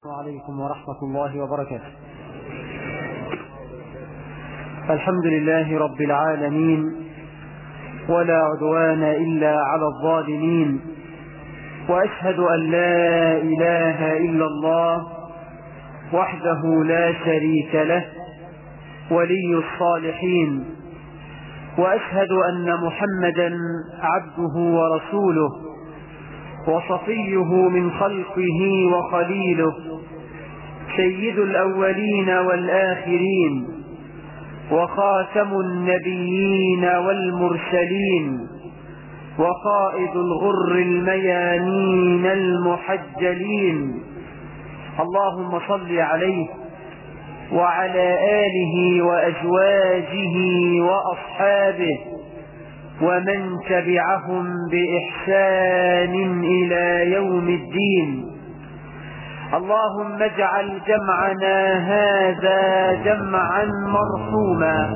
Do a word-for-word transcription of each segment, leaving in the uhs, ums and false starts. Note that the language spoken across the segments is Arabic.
عليكم ورحمة الله وبركاته. الحمد لله رب العالمين، ولا عدوان إلا على الظالمين، وأشهد أن لا إله إلا الله وحده لا شريك له ولي الصالحين، وأشهد أن محمدا عبده ورسوله وصفيه من خلقه وخليله، سيد الأولين والآخرين، وخاتم النبيين والمرسلين، وقائد الغر الميامين المحجلين. اللهم صل عليه وعلى آله وأزواجه وأصحابه ومن تبعهم بإحسان إلى يوم الدين. اللهم اجعل جمعنا هذا جمعا مرحوما،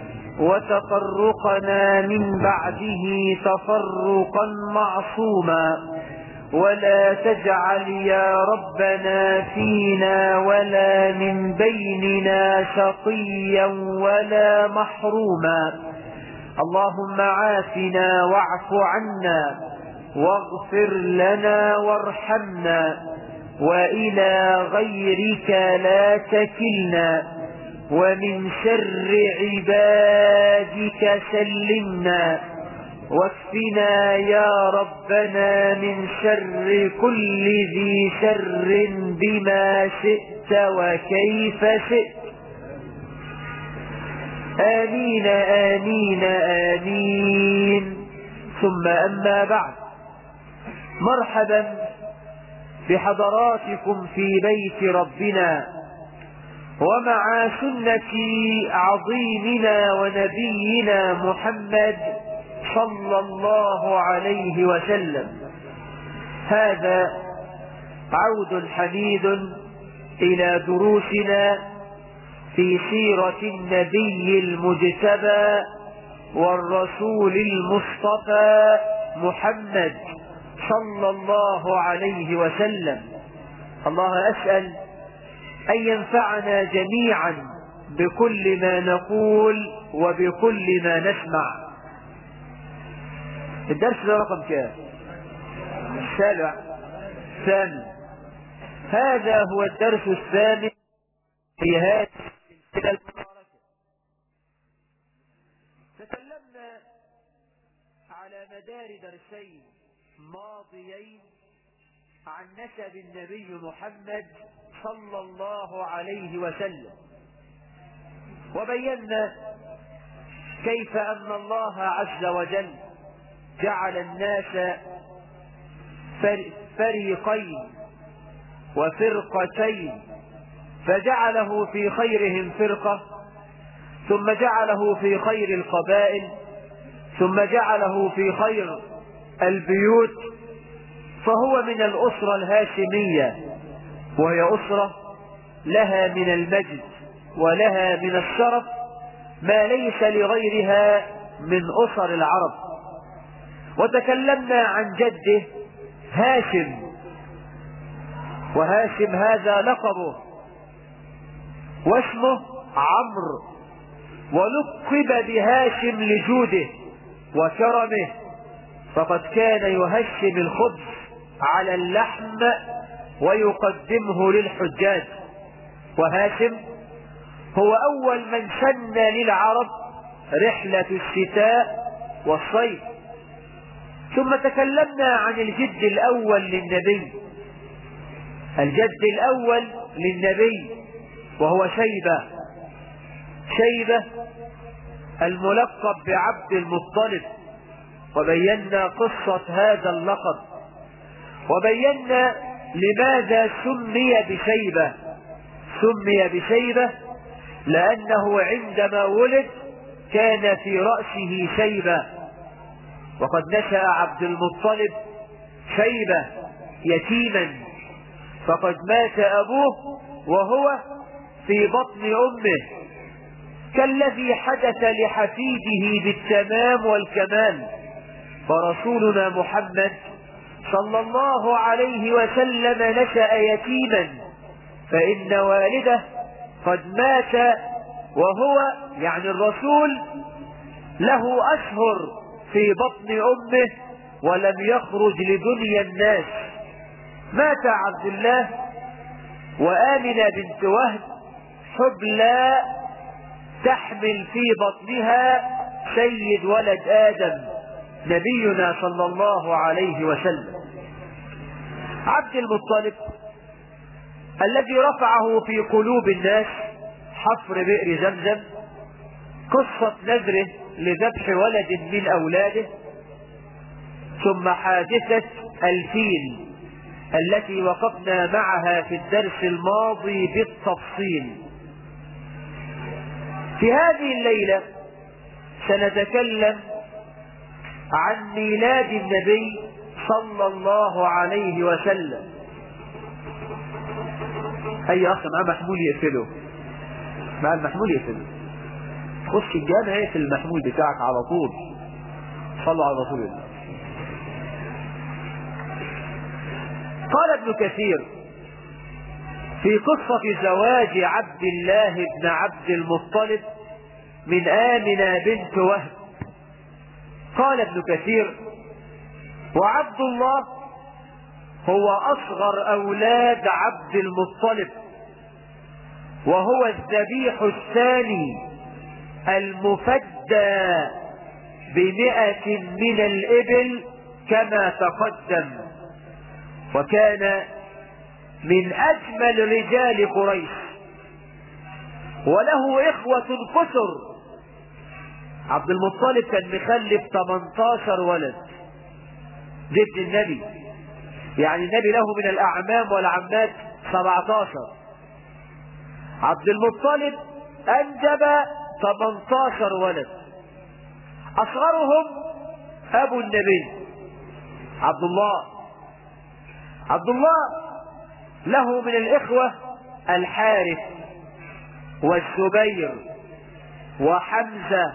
وتفرقنا من بعده تفرقا معصوما، ولا تجعل يا ربنا فينا ولا من بيننا شقيا ولا محروما. اللهم عافنا واعف عنا واغفر لنا وارحمنا، وإلى غيرك لا تكلنا، ومن شر عبادك سلمنا، واكفنا يا ربنا من شر كل ذي شر بما شئت وكيف شئت. آمين آمين آمين. ثم أما بعد، مرحبا بحضراتكم في بيت ربنا ومع سنة عظيمنا ونبينا محمد صلى الله عليه وسلم. هذا عود حميد إلى دروسنا في سيرة النبي المجتبى والرسول المصطفى محمد صلى الله عليه وسلم. الله أسأل أن ينفعنا جميعا بكل ما نقول وبكل ما نسمع. الدرس ده رقم كام؟ السابع الثامن. هذا هو الدرس الثامن في هذه السلسلة المباركة. تكلمنا على مدار درسين ماضيين عن نسب النبي محمد صلى الله عليه وسلم، وبينا كيف أن الله عز وجل جعل الناس فريقين وفرقتين، فجعله في خيرهم فرقة، ثم جعله في خير القبائل، ثم جعله في خير البيوت. فهو من الأسرة الهاشمية، وهي أسرة لها من المجد ولها من الشرف ما ليس لغيرها من أسر العرب. وتكلمنا عن جده هاشم، وهاشم هذا لقبه واسمه عمرو، ولقب بهاشم لجوده وكرمه، فقد كان يهشم الخبز على اللحم ويقدمه للحجاج. وهاشم هو أول من سن للعرب رحلة الشتاء والصيف. ثم تكلمنا عن الجد الأول للنبي، الجد الأول للنبي وهو شيبة، شيبة الملقب بعبد المطلب، وبينا قصة هذا اللقب، وبينا لماذا سمي بشيبة. سمي بشيبة لأنه عندما ولد كان في رأسه شيبة، وقد نشأ عبد المطلب شيبة يتيما، فقد مات أبوه وهو في بطن أمه، كالذي حدث لحفيده بالتمام والكمال. فرسولنا محمد صلى الله عليه وسلم نشأ يتيما فإن والده قد مات وهو يعني الرسول له أشهر في بطن أمه ولم يخرج لدنيا الناس. مات عبد الله وآمنة بنت وهب حبلى تحمل في بطنها سيد ولد آدم نبينا صلى الله عليه وسلم. عبد المطلب الذي رفعه في قلوب الناس حفر بئر زمزم، قصة نذره لذبح ولد من أولاده، ثم حادثة الفيل التي وقفنا معها في الدرس الماضي بالتفصيل. في هذه الليلة سنتكلم عن ميلاد النبي صلى الله عليه وسلم. أي أخ معاه محمول يقفله، مع المحمول يقفله. خش الجامع يقفل المحمول بتاعك على طول. صلوا على رسول الله. قال ابن كثير في قصة زواج عبد الله بن عبد المطلب من آمنة بنت وهب، قال ابن كثير: وعبد الله هو أصغر أولاد عبد المطلب، وهو الذبيح الثاني المفدى بمئة من الإبل كما تقدم، وكان من أجمل رجال قريش، وله إخوة كثر. عبد المطلب كان مخلف ثمانية عشر ولد، جد النبي، يعني النبي له من الأعمام والعمات سبعة عشر. عبد المطلب أنجب ثمانية عشر ولد، أصغرهم أبو النبي عبد الله. عبد الله له من الإخوة الحارث والزبير وحمزة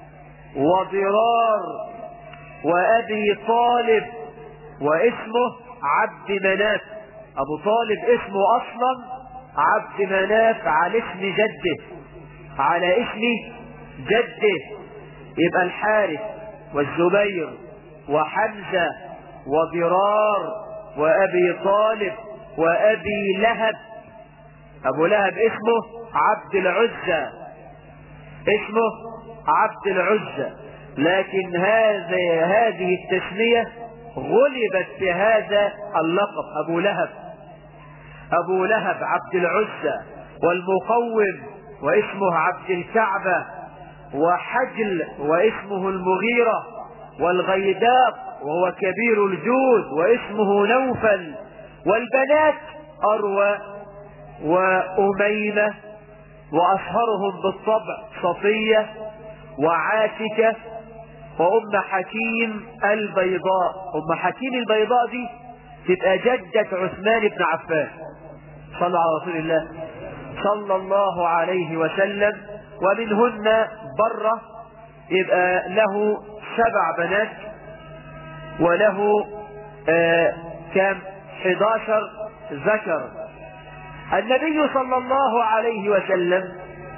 وضرار وأبي طالب، واسمه عبد مناف. أبو طالب اسمه أصلا عبد مناف على اسم جده، على اسم جده. يبقى الحارث والزبير وحمزة وضرار وأبي طالب وأبي لهب. أبو لهب اسمه عبد العزى، اسمه عبد العزى، لكن هذا هذه التسمية غلبت في هذا اللقب أبو لهب. أبو لهب عبد العزى، والمقوم واسمه عبد الكعبة، وحجل واسمه المغيرة، والغيداق وهو كبير الجود واسمه نوفل، والبنات أروى وأميمة، وأشهرهم بالطبع صفية وعاتكة وأم حكيم البيضاء. أم حكيم البيضاء دي تبقى جدة عثمان بن عفان صلى على رسول الله صلى الله عليه وسلم. ومنهن برة، يبقى له سبع بنات، وله آه كام احد عشر ذكر. النبي صلى الله عليه وسلم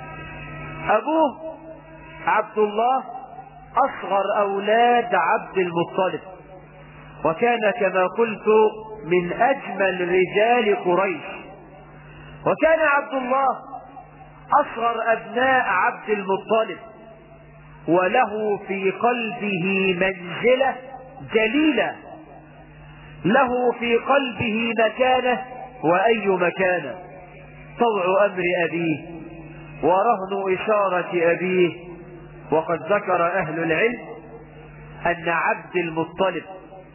أبوه عبد الله أصغر أولاد عبد المطلب، وكان كما قلت من أجمل رجال قريش، وكان عبد الله أصغر أبناء عبد المطلب، وله في قلبه منزلة جليلة، له في قلبه مكانة، وأي مكانة، طوع أمر أبيه ورهن إشارة أبيه. وقد ذكر أهل العلم أن عبد المطلب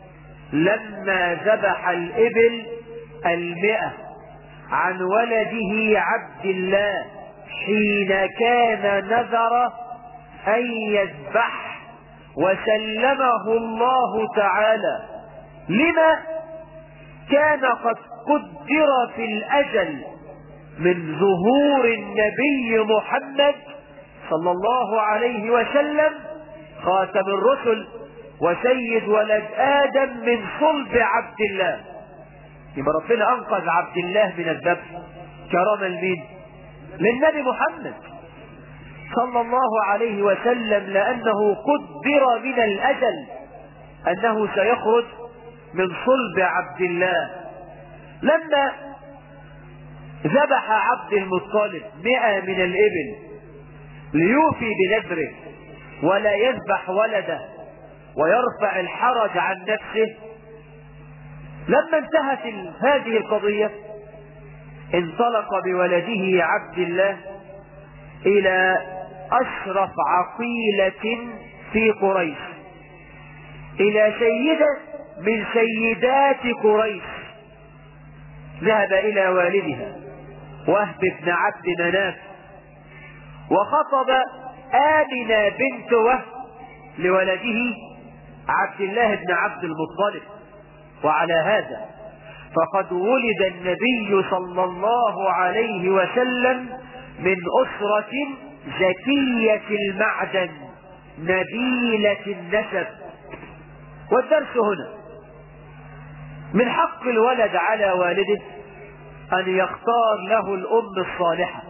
لما ذبح الإبل المئة عن ولده عبد الله حين كان نذر أن يذبح وسلمه الله تعالى، لما كان قد قدر في الأجل من ظهور النبي محمد صلى الله عليه وسلم خاتم الرسل وسيد ولد آدم من صلب عبد الله. يبقى ربنا أنقذ عبد الله من الذبح كرما لمين؟ للنبي محمد صلى الله عليه وسلم، لأنه قدر من الأجل أنه سيخرج من صلب عبد الله. لما ذبح عبد المطلب مئة من الإبل ليوفي بنذره ولا يذبح ولده ويرفع الحرج عن نفسه، لما انتهت هذه القضية انطلق بولده عبد الله إلى أشرف عقيلة في قريش، إلى سيدة من سيدات قريش. ذهب إلى والدها وهب بن عبد مناف وخطب آمنة بنت وهب لولده عبد الله بن عبد المطلب. وعلى هذا فقد ولد النبي صلى الله عليه وسلم من أسرة زكية المعدن نبيلة النسب. والدرس هنا: من حق الولد على والده أن يختار له الأم الصالحة.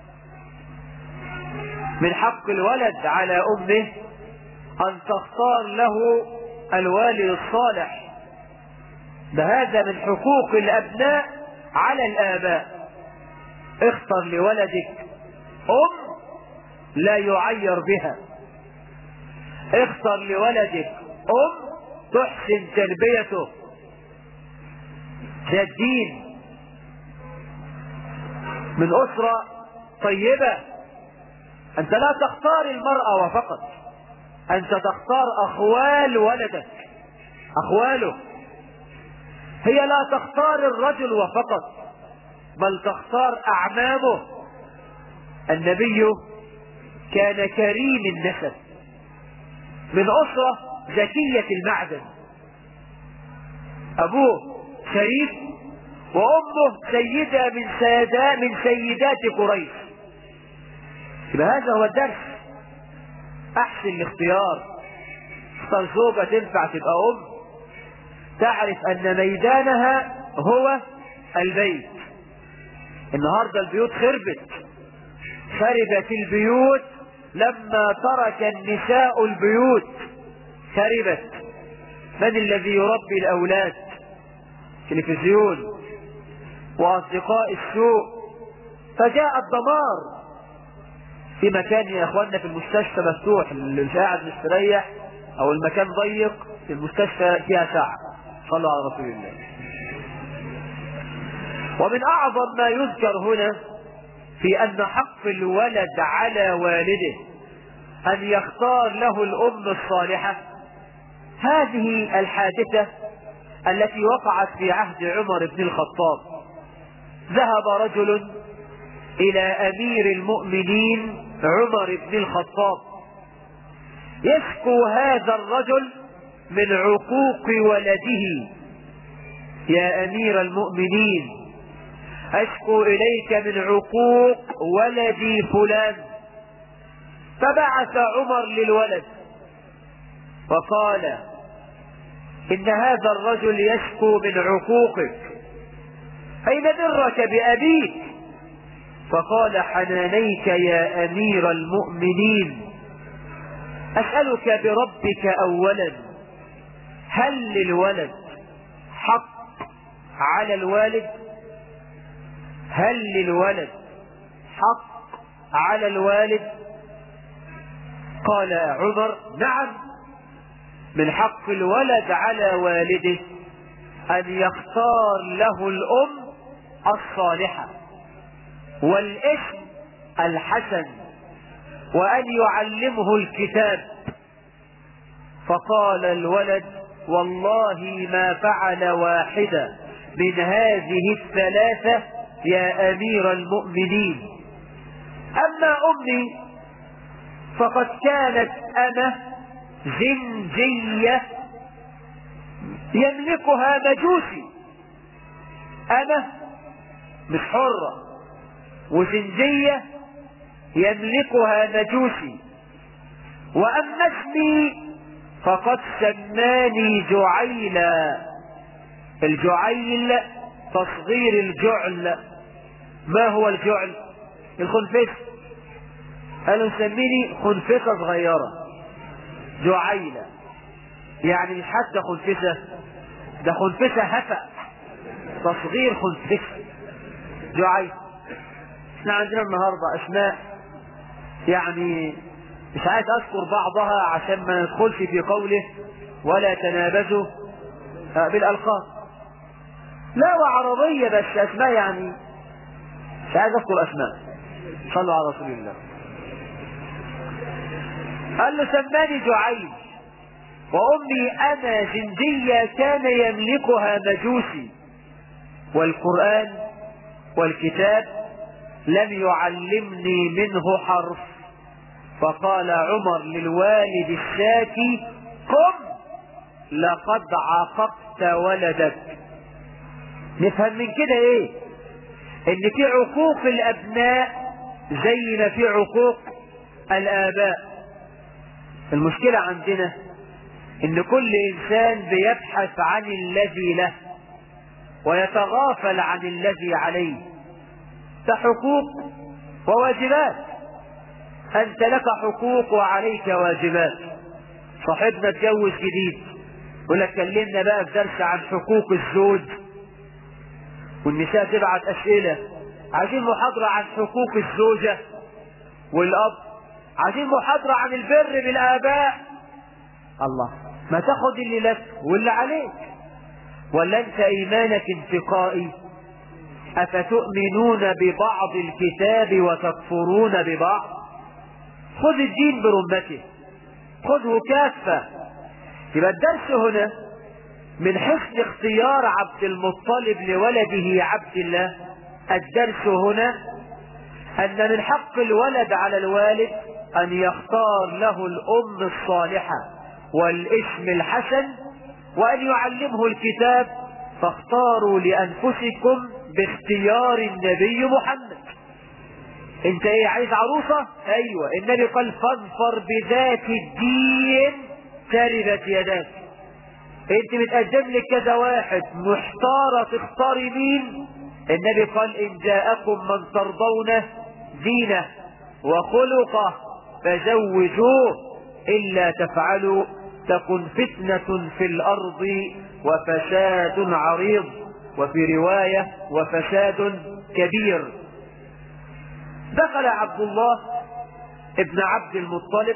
من حق الولد على أمه أن تختار له الوالد الصالح. بهذا من حقوق الأبناء على الآباء. اختر لولدك أم لا يعير بها، اختر لولدك أم تحسن تربيته ذات دين من أسرة طيبة. أنت لا تختار المرأة وفقط، أنت تختار أخوال ولدك، أخواله. هي لا تختار الرجل وفقط، بل تختار أعمامه. النبي كان كريم النسب من أسرة زكية المعدن، أبوه شريف وأمه سيدة من سادات من سيدات قريش. يبقى هذا هو الدرس. أحسن الاختيار، اختار زوجة تنفع تبقى أم، تعرف أن ميدانها هو البيت. النهاردة البيوت خربت، خربت البيوت لما ترك النساء البيوت، خربت. من الذي يربي الأولاد؟ تلفزيون وأصدقاء السوء، فجاء الدمار. في مكان يا اخواننا في المستشفى مفتوح، اللي مش قاعد مستريح او المكان ضيق في المستشفى فيها ساعة. صلوا على رسول الله. ومن اعظم ما يذكر هنا في ان حق الولد على والده ان يختار له الام الصالحة هذه الحادثة التي وقعت في عهد عمر بن الخطاب. ذهب رجل الى امير المؤمنين عمر بن الخطاب يشكو هذا الرجل من عقوق ولده. يا امير المؤمنين، اشكو اليك من عقوق ولدي فلان. فبعث عمر للولد وقال: ان هذا الرجل يشكو من عقوقك، اين برك بابيك؟ فقال: حنانيك يا امير المؤمنين، اسألك بربك اولا، هل للولد حق على الوالد؟ هل للولد حق على الوالد؟ قال عمر: نعم، من حق الولد على والده ان يختار له الام الصالحة والاسم الحسن وأن يعلمه الكتاب. فقال الولد: والله ما فعل واحدة من هذه الثلاثة يا أمير المؤمنين. أما أمي فقد كانت أنا زنجية يملكها مجوسي، أنا مش حرة، وزنجية يملكها مجوسي. وأما اسمي فقد سماني جعيلا، الجعيل تصغير الجعل، ما هو الجعل؟ الخنفسة. قالوا سميني خنفسة صغيرة، جعيلة. يعني مش حتى خنفسة، ده خنفسة هفأ، تصغير خنفسة، جعيلة. احنا عندنا النهاردة اسماء يعني مش عايز اذكر بعضها عشان ما ندخلش في قوله ولا تنابزوا بالالقاب. لا وعربية بس اسماء يعني مش عايز اذكر اسماء. صلوا على رسول الله. قال له سماني جعيل وامي انا زندية كان يملكها مجوسي، والقرآن والكتاب لم يعلمني منه حرف. فقال عمر للوالد الشاكي قم لقد عاقبت ولدك. نفهم من كده ايه؟ ان في عقوق الابناء زي ما في عقوق الاباء. المشكلة عندنا ان كل انسان بيبحث عن الذي له ويتغافل عن الذي عليه. ده حقوق وواجبات، انت لك حقوق وعليك واجبات. صاحبنا اتجوز جديد يقول لك كلمنا بقى في درس عن حقوق الزوج، والنساء تبعت اسئله عايزين محاضره عن حقوق الزوجه والاب، عايزين محاضره عن البر بالاباء. الله، ما تاخد اللي لك واللي عليك. ولا انت ايمانك انتقائي؟ افتؤمنون ببعض الكتاب وتكفرون ببعض؟ خذ الدين برمته، خذه كافة. يبقى الدرس هنا من حسن اختيار عبد المطلب لولده عبد الله. الدرس هنا ان من حق الولد على الوالد ان يختار له الام الصالحة والاسم الحسن وان يعلمه الكتاب. فاختاروا لانفسكم باختيار النبي محمد. انت ايه عايز عروسة؟ ايوه، النبي قال فاظفر بذات الدين تربت يداك. انت متقدم لك كذا واحد محتارة تختاري مين؟ النبي قال ان جاءكم من ترضون دينه وخلقه فزوجوه الا تفعلوا تكن فتنة في الارض وفساد عريض، وفي رواية وفساد كبير. دخل عبد الله ابن عبد المطلب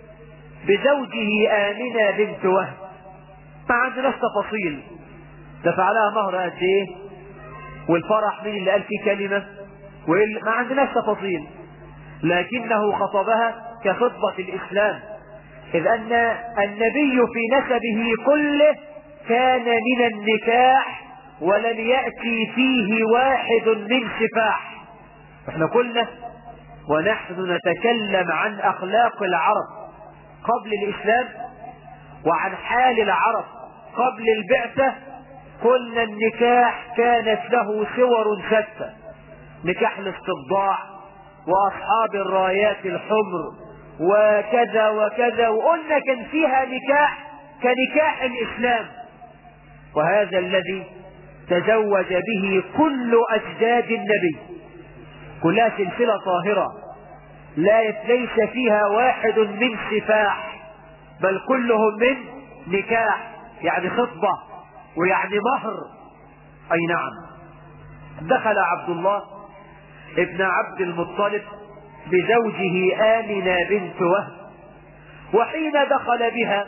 بزوجه آمنة بنت وهب. ما عندناش تفاصيل دفع لها مهر قد ايه، والفرح مين اللي قال فيه كلمة، ما عندناش تفاصيل، لكنه خطبها كخطبة الإسلام، إذ أن النبي في نسبه كله كان من النكاح ولم يأتي فيه واحد من سفاح. احنا قلنا ونحن نتكلم عن أخلاق العرب قبل الإسلام وعن حال العرب قبل البعثة. قلنا النكاح كانت له صور شتى، نكاح الاستبضاع وأصحاب الرايات الحمر وكذا وكذا، وقلنا كان فيها نكاح كنكاح الإسلام، وهذا الذي تزوج به كل أجداد النبي، كلها سلسلة طاهرة لا ليس فيها واحد من سفاح، بل كلهم من نكاح، يعني خطبة ويعني مهر. أي نعم. دخل عبد الله ابن عبد المطلب بزوجه آمنة بنت وهب، وحين دخل بها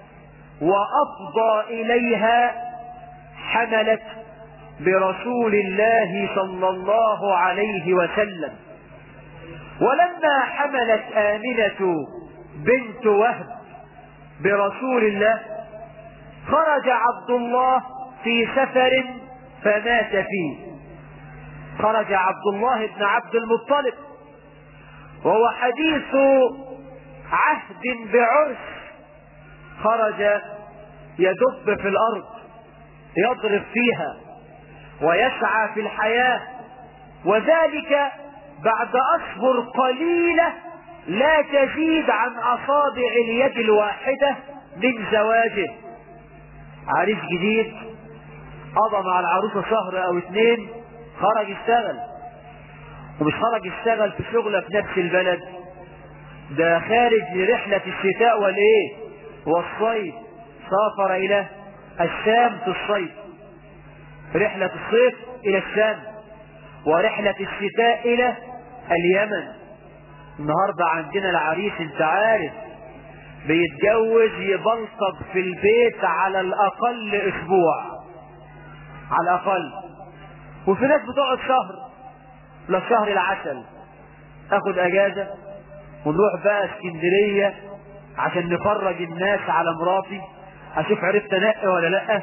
وأفضى إليها حملت برسول الله صلى الله عليه وسلم. ولما حملت آمنة بنت وهب برسول الله خرج عبد الله في سفر فمات فيه. خرج عبد الله بن عبد المطلب وهو حديث عهد بعرس، خرج يدب في الأرض يضرب فيها ويسعى في الحياة، وذلك بعد أشهر قليلة لا تزيد عن أصابع اليد الواحدة من زواجه. عريس جديد قضى مع العروسة شهر أو اتنين خرج اشتغل، ومش خرج يشتغل في شغله في نفس البلد، ده خارج لرحلة الشتاء والايه والصيف، سافر الى الشام في الصيف، رحلة الصيف الى الشام ورحلة الشتاء الى اليمن. النهاردة عندنا العريس انت عارف بيتجوز يبلطج في البيت على الاقل اسبوع، على الاقل، وفي ناس بتقعد شهر، لا شهر العسل، اخد اجازة ونروح بقى اسكندرية عشان نفرج الناس على مراتي، اشوف عرفت انقي ولا لا،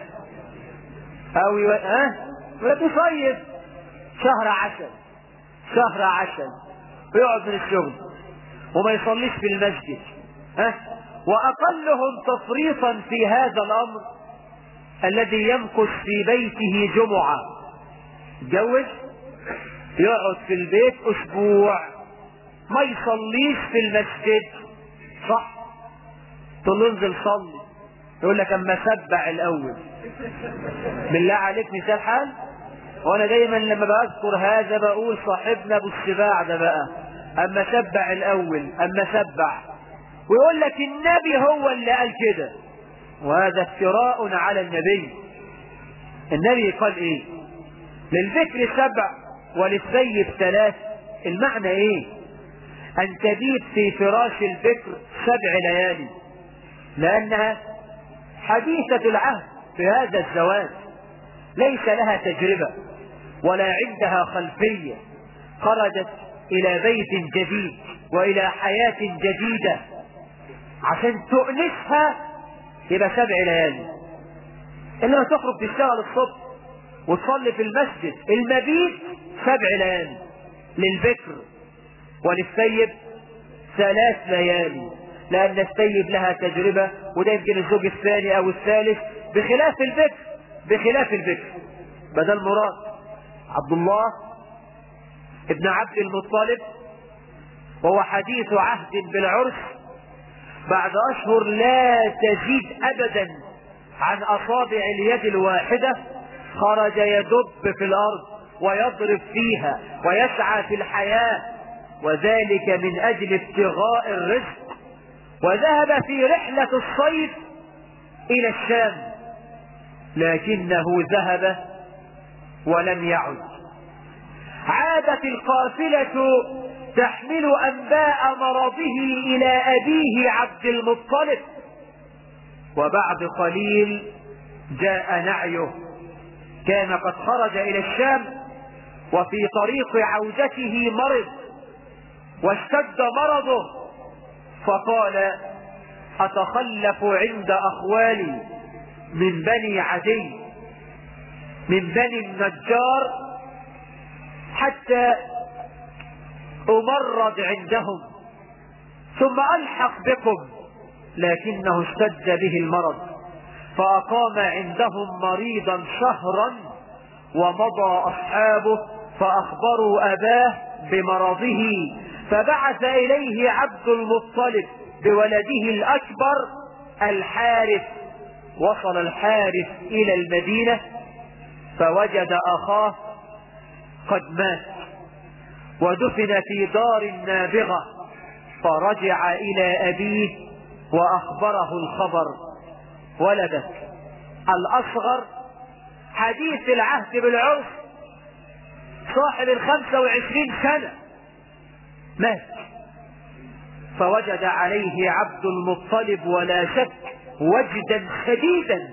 او يو... ها ويصيف شهر عسل، شهر عسل، ويقعد من الشغل وما يصليش في المسجد. ها واقلهم تفريطا في هذا الامر الذي يمكث في بيته جمعة، يتجوز يقعد في البيت اسبوع ما يصليش في المسجد، صح؟ تقول له انزل صلي، يقول لك اما سبع الاول. بالله عليك مثال حال. وانا دايما لما بذكر هذا بقول صاحبنا ابو السباع ده بقى اما سبع الاول، اما سبع، ويقول لك النبي هو اللي قال كده، وهذا افتراء على النبي. النبي قال ايه؟ للذكر سبع وللثيب ثلاث. المعنى ايه؟ ان تبيت في فراش البكر سبع ليالي، لانها حديثة العهد في هذا الزواج، ليس لها تجربة ولا عندها خلفية، خرجت الى بيت جديد والى حياة جديدة، عشان تؤنسها يبقى سبع ليالي. انما تخرج تشتغل الصبح وتصلي في المسجد، المبيت سبع ليالي للبكر، وللثيب ثلاث ليالي، لان الثيب لها تجربة، وده يمكن الزوج الثاني او الثالث، بخلاف البكر، بخلاف البكر. بدل مراد عبد الله ابن عبد المطلب، وهو حديث عهد بالعرس، بعد اشهر لا تزيد ابدا عن اصابع اليد الواحدة، خرج يدب في الارض ويضرب فيها ويسعى في الحياة، وذلك من اجل ابتغاء الرزق. وذهب في رحلة الصيف الى الشام، لكنه ذهب ولم يعد. عادت القافلة تحمل انباء مرضه الى ابيه عبد المطلب، وبعد قليل جاء نعيه، كان قد خرج الى الشام وفي طريق عودته مرض واشتد مرضه، فقال اتخلف عند اخوالي من بني عدي من بني النجار حتى امرض عندهم ثم الحق بكم، لكنه اشتد به المرض فاقام عندهم مريضا شهرا، ومضى اصحابه فاخبروا اباه بمرضه، فبعث اليه عبد المطلب بولده الاكبر الحارث. وصل الحارث الى المدينة فوجد اخاه قد مات ودفن في دار نابغة، فرجع الى ابيه واخبره الخبر. ولدك الاصغر حديث العهد بالعرس صاحب الخمسة وعشرين سنة مات، فوجد عليه عبد المطلب ولا شك وجدا شديدا،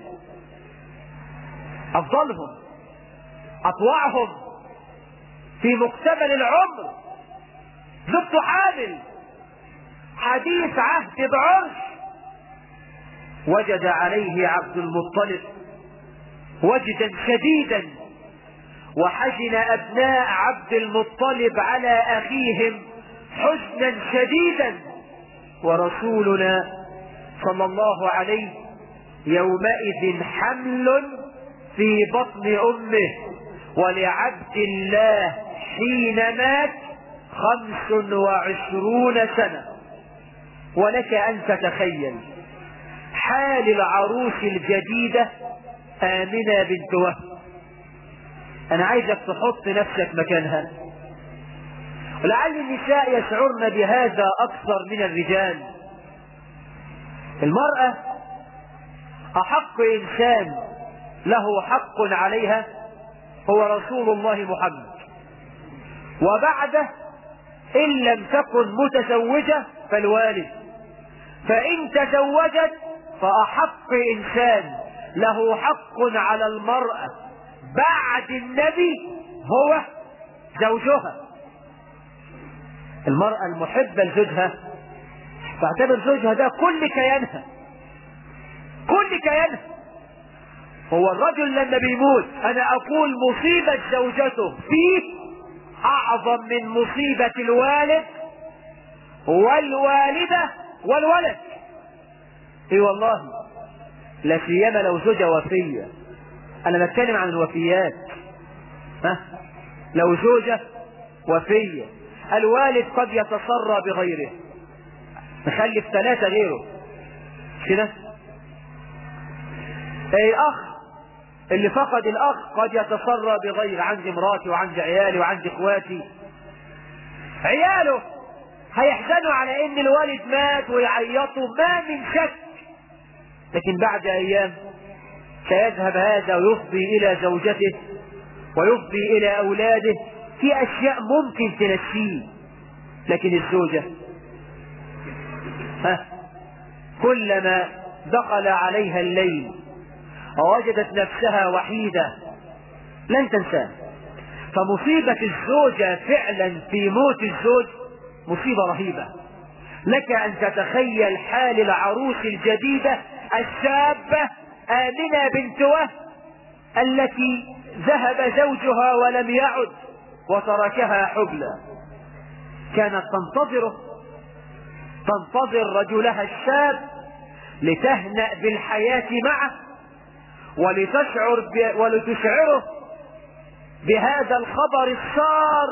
افضلهم اطوعهم في مقتبل العمر، زوجته حامل، حديث عهد بعرس، وجد عليه عبد المطلب وجدا شديدا، وحزن ابناء عبد المطلب على اخيهم حزنا شديدا، ورسولنا صلى الله عليه يومئذ حمل في بطن امه، ولعبد الله حين مات خمس وعشرون سنة. ولك ان تتخيل حال العروس الجديدة آمنة بنت وهب. انا عايزك تحط نفسك مكانها. لعل النساء يشعرن بهذا أكثر من الرجال. المرأة أحق إنسان له حق عليها هو رسول الله محمد، وبعده إن لم تكن متزوجة فالوالد، فإن تزوجت فأحق إنسان له حق على المرأة بعد النبي هو زوجها. المرأة المحبة لزوجها تعتبر زوجها ده كل كيانها، كل كيانها. هو الرجل لما بيموت أنا أقول مصيبة زوجته فيه أعظم من مصيبة الوالد والوالدة والولد. اي والله، لا سيما لو زوجة وفية. انا بتكلم عن الوفيات. ها، لو زوجة وفية الوالد قد يتصرى بغيره، مخلف ثلاثة غيره كده. الاخ اللي فقد الاخ قد يتصرى بغير، عندي مراتي وعندي عيالي وعندي اخواتي. عياله هيحزنوا على ان الوالد مات ويعيطوا، ما من شك، لكن بعد ايام سيذهب هذا ويفضي الى زوجته ويفضي الى اولاده في اشياء ممكن تنسيه. لكن الزوجة ها كلما دخل عليها الليل ووجدت نفسها وحيدة لن تنساه. فمصيبة الزوجة فعلا في موت الزوج مصيبة رهيبة. لك ان تتخيل حال العروس الجديدة الشابة آمنة بنت وهب التي ذهب زوجها ولم يعد وتركها حبلى، كانت تنتظره، تنتظر رجلها الشاب لتهنأ بالحياة معه ولتشعر ب... ولتشعره بهذا الخبر السار،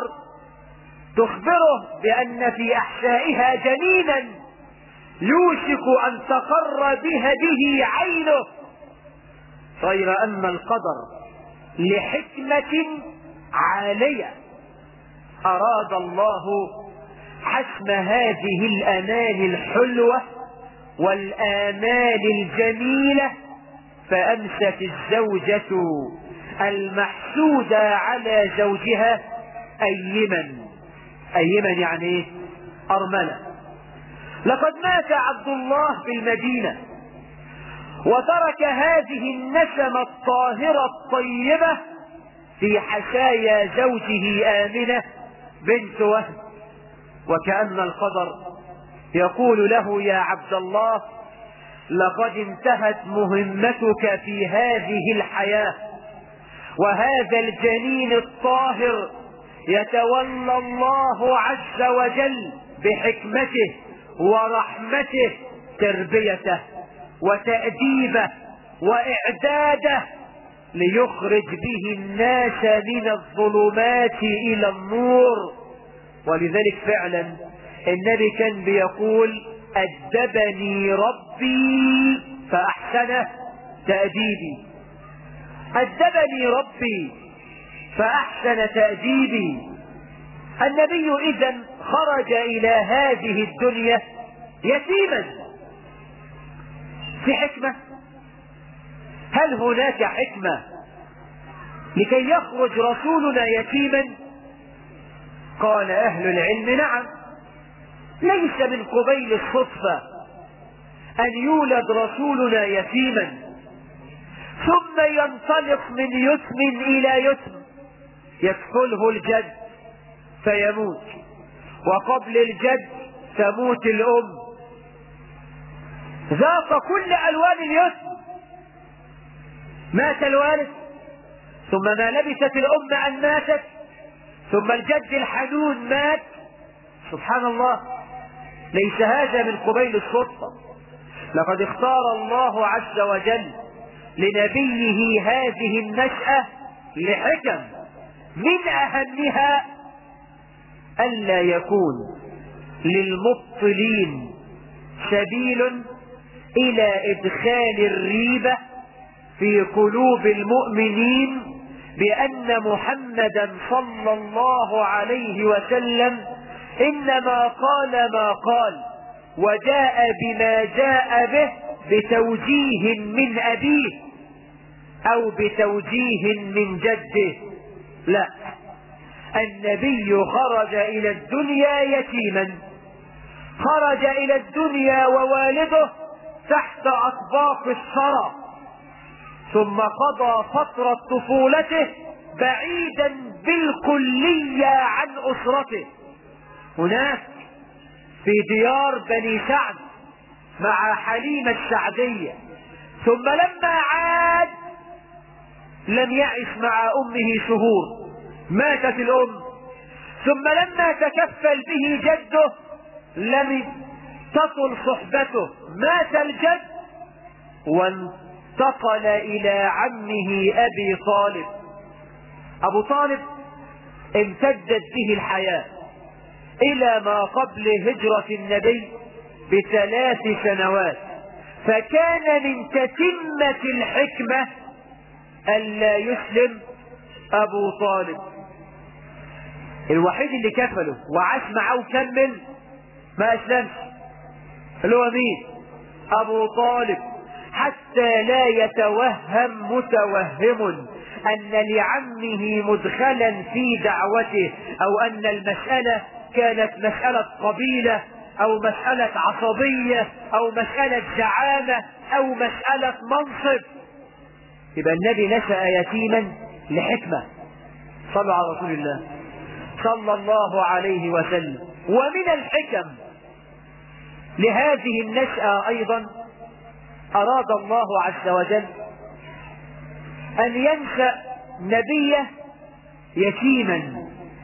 تخبره بأن في أحشائها جنينا يوشك أن تقر بها به عينه، غير أن القدر لحكمة عالية أراد الله حسم هذه الأمال الحلوة والآمال الجميلة، فأمست الزوجة المحسودة على زوجها أيما. أيما يعني أرملة. لقد مات عبد الله في المدينة وترك هذه النسمة الطاهرة الطيبة في حشايا زوجه آمنة بنت وهب، وكأن القدر يقول له يا عبد الله لقد انتهت مهمتك في هذه الحياة، وهذا الجنين الطاهر يتولى الله عز وجل بحكمته ورحمته تربيته وتأديبه وإعداده ليخرج به الناس من الظلمات إلى النور. ولذلك فعلا النبي كان بيقول أدبني ربي فأحسن تأديبي، أدبني ربي فأحسن تأديبي. النبي إذن خرج إلى هذه الدنيا يتيما في حكمة. هل هناك حكمة لكي يخرج رسولنا يتيما؟ قال أهل العلم نعم، ليس من قبيل الصدفة أن يولد رسولنا يتيما ثم ينطلق من يتم إلى يتم يدخله الجد فيموت، وقبل الجد تموت الأم، ذاق كل ألوان اليتم. مات الوالد ثم ما لبثت الأم أن ماتت ثم الجد الحنون مات. سبحان الله، ليس هذا من قبيل الصدفة. لقد اختار الله عز وجل لنبيه هذه النشأة لحكم، من أهمها ألا يكون للمبطلين سبيل إلى إدخال الريبة في قلوب المؤمنين بأن محمدا صلى الله عليه وسلم إنما قال ما قال وجاء بما جاء به بتوجيه من أبيه أو بتوجيه من جده. لا، النبي خرج إلى الدنيا يتيما، خرج إلى الدنيا ووالده تحت أطباق الثرى، ثم قضى فترة طفولته بعيدا بالكلية عن أسرته هناك في ديار بني سعد مع حليمة السعدية. ثم لما عاد لم يعش مع أمه شهور، ماتت الأم. ثم لما تكفل به جده لم تطل صحبته، مات الجد وانتقل إلى عمه أبي طالب. أبو طالب امتدت به الحياة إلى ما قبل هجرة النبي بثلاث سنوات، فكان من تتمة الحكمة ألا يسلم أبو طالب. الوحيد اللي كفله وعاش معه وكمل ما أسلمش اللي هو مين؟ أبو طالب، حتى لا يتوهم متوهم أن لعمه مدخلا في دعوته، أو أن المسألة كانت مسألة قبيلة أو مسألة عصبية أو مسألة زعامة أو مسألة منصب. يبقى النبي نشأ يتيما لحكمة. صلوا على رسول الله صلى الله عليه وسلم. ومن الحكم لهذه النشأة أيضا أراد الله عز وجل أن ينشأ نبيه يتيما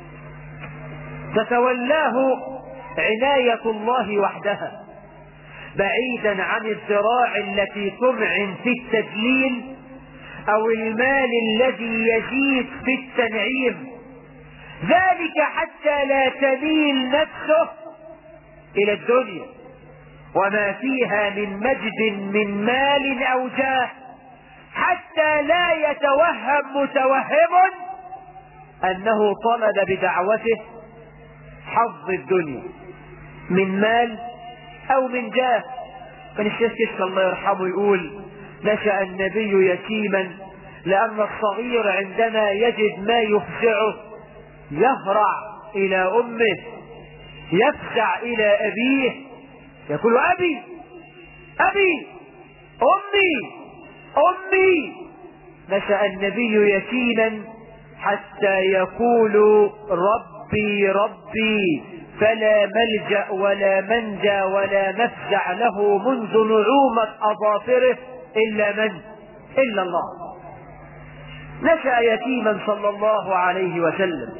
تتولاه عناية الله وحدها، بعيدا عن الذراع التي تمعن في التدليل أو المال الذي يزيد في التنعيم، ذلك حتى لا تميل نفسه إلى الدنيا وما فيها من مجد من مال أو جاه، حتى لا يتوهم متوهم أنه طلب بدعوته حظ الدنيا من مال أو من جاه. كان الشيخ كشك الله يرحمه يقول: نشأ النبي يتيما لأن الصغير عندما يجد ما يفزعه يهرع إلى أمه، يفزع إلى أبيه، يقول: أبي أبي أمي أمي. نشأ النبي يتيما حتى يقول: ربي ربي، فلا ملجأ ولا منجى ولا مفزع له منذ نعومة أظافره إلا من؟ إلا الله. نشأ يتيما صلى الله عليه وسلم.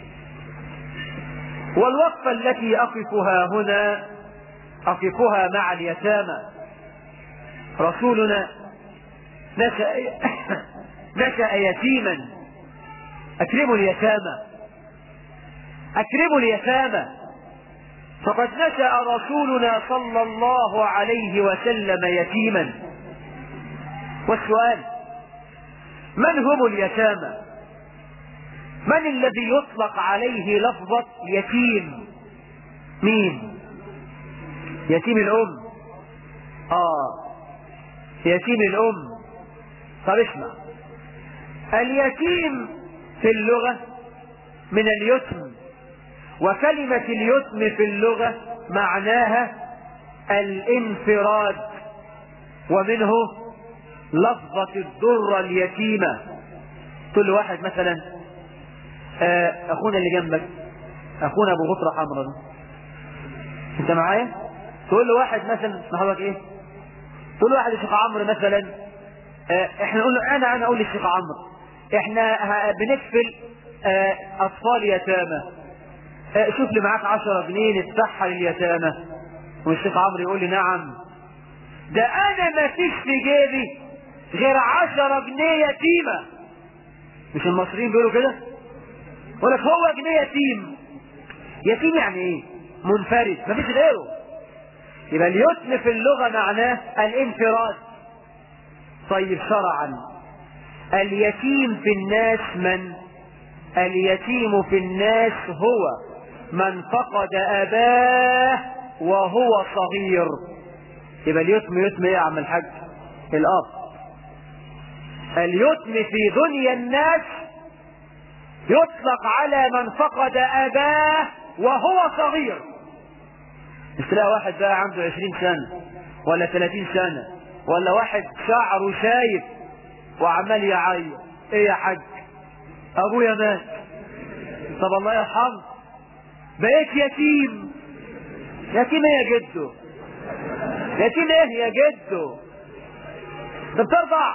والوقفة التي أقفها هنا أقفها مع اليتامى. رسولنا نشأ نشأ يتيما. أكرموا اليتامى، أكرموا اليتامى، فقد نشأ رسولنا صلى الله عليه وسلم يتيما. والسؤال: من هم اليتامى؟ من الذي يطلق عليه لفظة يتيم؟ مين؟ يتيم الأم. آه يتيم الأم. طب اسمع، اليتيم في اللغة من اليتم، وكلمة اليتم في اللغة معناها الانفراد، ومنه لفظة الضرة اليتيمة. كل واحد مثلا آه اخونا اللي جنبك، اخونا ابو غطرة حمراء، انت معايا؟ تقول له واحد مثلا اسم حضرتك ايه؟ تقول له واحد الشيخ عمرو مثلا، آه احنا نقول له انا انا اقول للشيخ عمرو احنا بنكفل آه اطفال يتامى، آه شوف لي معاك عشرة جنيه ندفعها لليتامى. والشيخ عمرو يقول لي: نعم، ده انا ما فيش في جيبي غير عشرة جنيه يتيمة. مش المصريين بيقولوا كده؟ يقول لك هو جنيه يتيم. يتيم يعني ايه؟ منفرد، ما فيش غيره. يبقى اليتم في اللغة معناه الانفراد. طيب شرعا اليتيم في الناس من؟ اليتيم في الناس هو من فقد أباه وهو صغير. يبقى اليتم يتم ايه يا عم الحاج؟ الأب. اليتم في دنيا الناس يطلق على من فقد أباه وهو صغير. تلاقي واحد بقى عنده عشرين سنة ولا ثلاثين سنة، ولا واحد شعره شايف وعمال يعيط. ايه يا حاج؟ ابويا مات. طب الله يرحمه. بقيت يتيم. يتيم ايه يا جدو؟ يتيم ايه يا جدو؟ انت بترضع.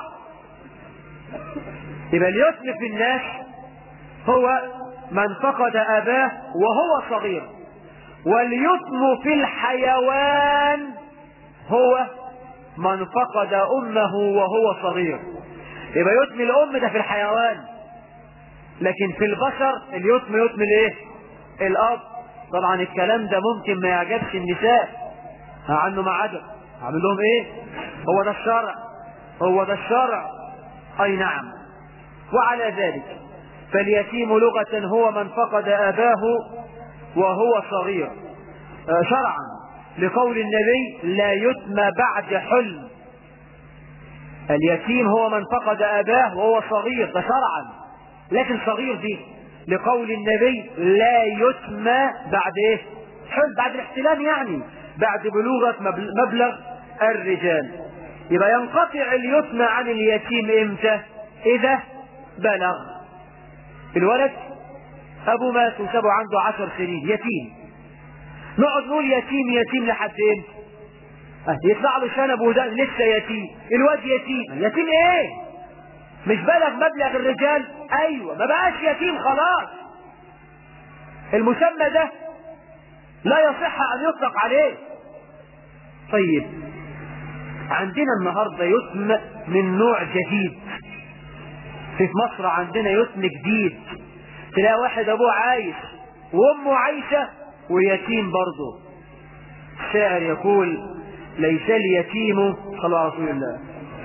يبقى اليتم في الناس هو من فقد اباه وهو صغير، واليتم في الحيوان هو من فقد امه وهو صغير. يبقى يتم الام ده في الحيوان، لكن في البشر اليتم يتم الايه؟ الاب. طبعا الكلام ده ممكن ما يعجبش النساء، عنه ما عجب. عامل لهم ايه؟ هو ده الشرع، هو ده الشرع. اي نعم. وعلى ذلك فاليتيم لغة هو من فقد اباه وهو صغير شرعا، لقول النبي لا يتم بعد حلم. اليتيم هو من فقد اباه وهو صغير، ده شرعا. لكن صغير دي لقول النبي لا يتم بعد ايه؟ حلم، بعد الاحتلام، يعني بعد بلوغة مبلغ الرجال. يبقى ينقطع اليتم عن اليتيم امتى؟ اذا بلغ. الولد ابو مات وسابه عنده عشر سنين يتيم، نقعد نقول يتيم يتيم لحد امتى؟ يطلع له شنب وده لسه يتيم. الواد يتيم. يتيم ايه؟ مش بلغ مبلغ الرجال؟ ايوه، ما بقاش يتيم خلاص. المسمى ده لا يصح ان يطلق عليه. طيب، عندنا النهارده يتم من نوع جديد. في مصر عندنا يتم جديد، تلاقي واحد ابوه عايش وامه عايشه ويتيم برضه. الشاعر يقول ليس اليتيم، صلى على رسول الله.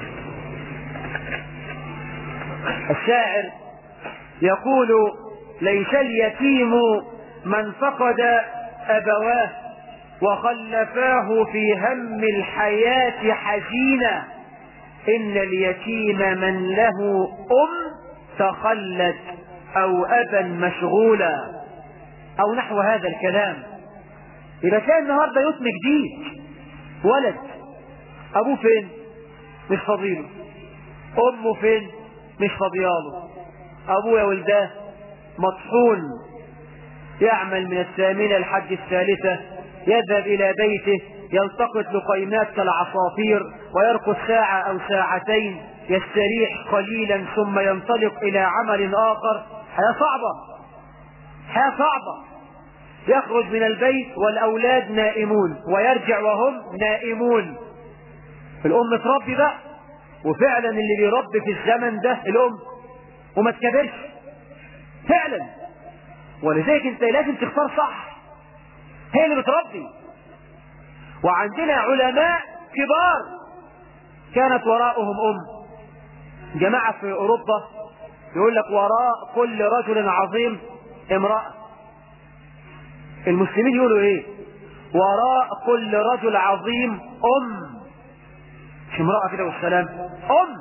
الشاعر يقول ليس اليتيم من فقد أبواه وخلفاه في هم الحياة حزينا، إن اليتيم من له أم تخلت أو أبا مشغولا، أو نحو هذا الكلام. إذا كان النهارده يتم جديد، ولد أبوه فين؟ مش فاضيله. أمه فين؟ مش فاضياله. أبوه يا ولداه مطحون، يعمل من الثامنة لحد الثالثة، يذهب إلى بيته يلتقط لقيمات كالعصافير ويرقد ساعة أو ساعتين، يستريح قليلا ثم ينطلق إلى عمل آخر. حياة صعبة، حياة صعبة. يخرج من البيت والأولاد نائمون ويرجع وهم نائمون. الأم تربي بقى، وفعلا اللي بيربي في الزمن ده الأم، وما تكبرش فعلا. ولذلك انت لازم تختار صح، هي اللي بتربي. وعندنا علماء كبار كانت وراءهم أم. جماعة في أوروبا يقول لك وراء كل رجل عظيم امرأة. المسلمين يقولوا ايه؟ وراء كل رجل عظيم أم. مش امرأة كده والسلام، أم.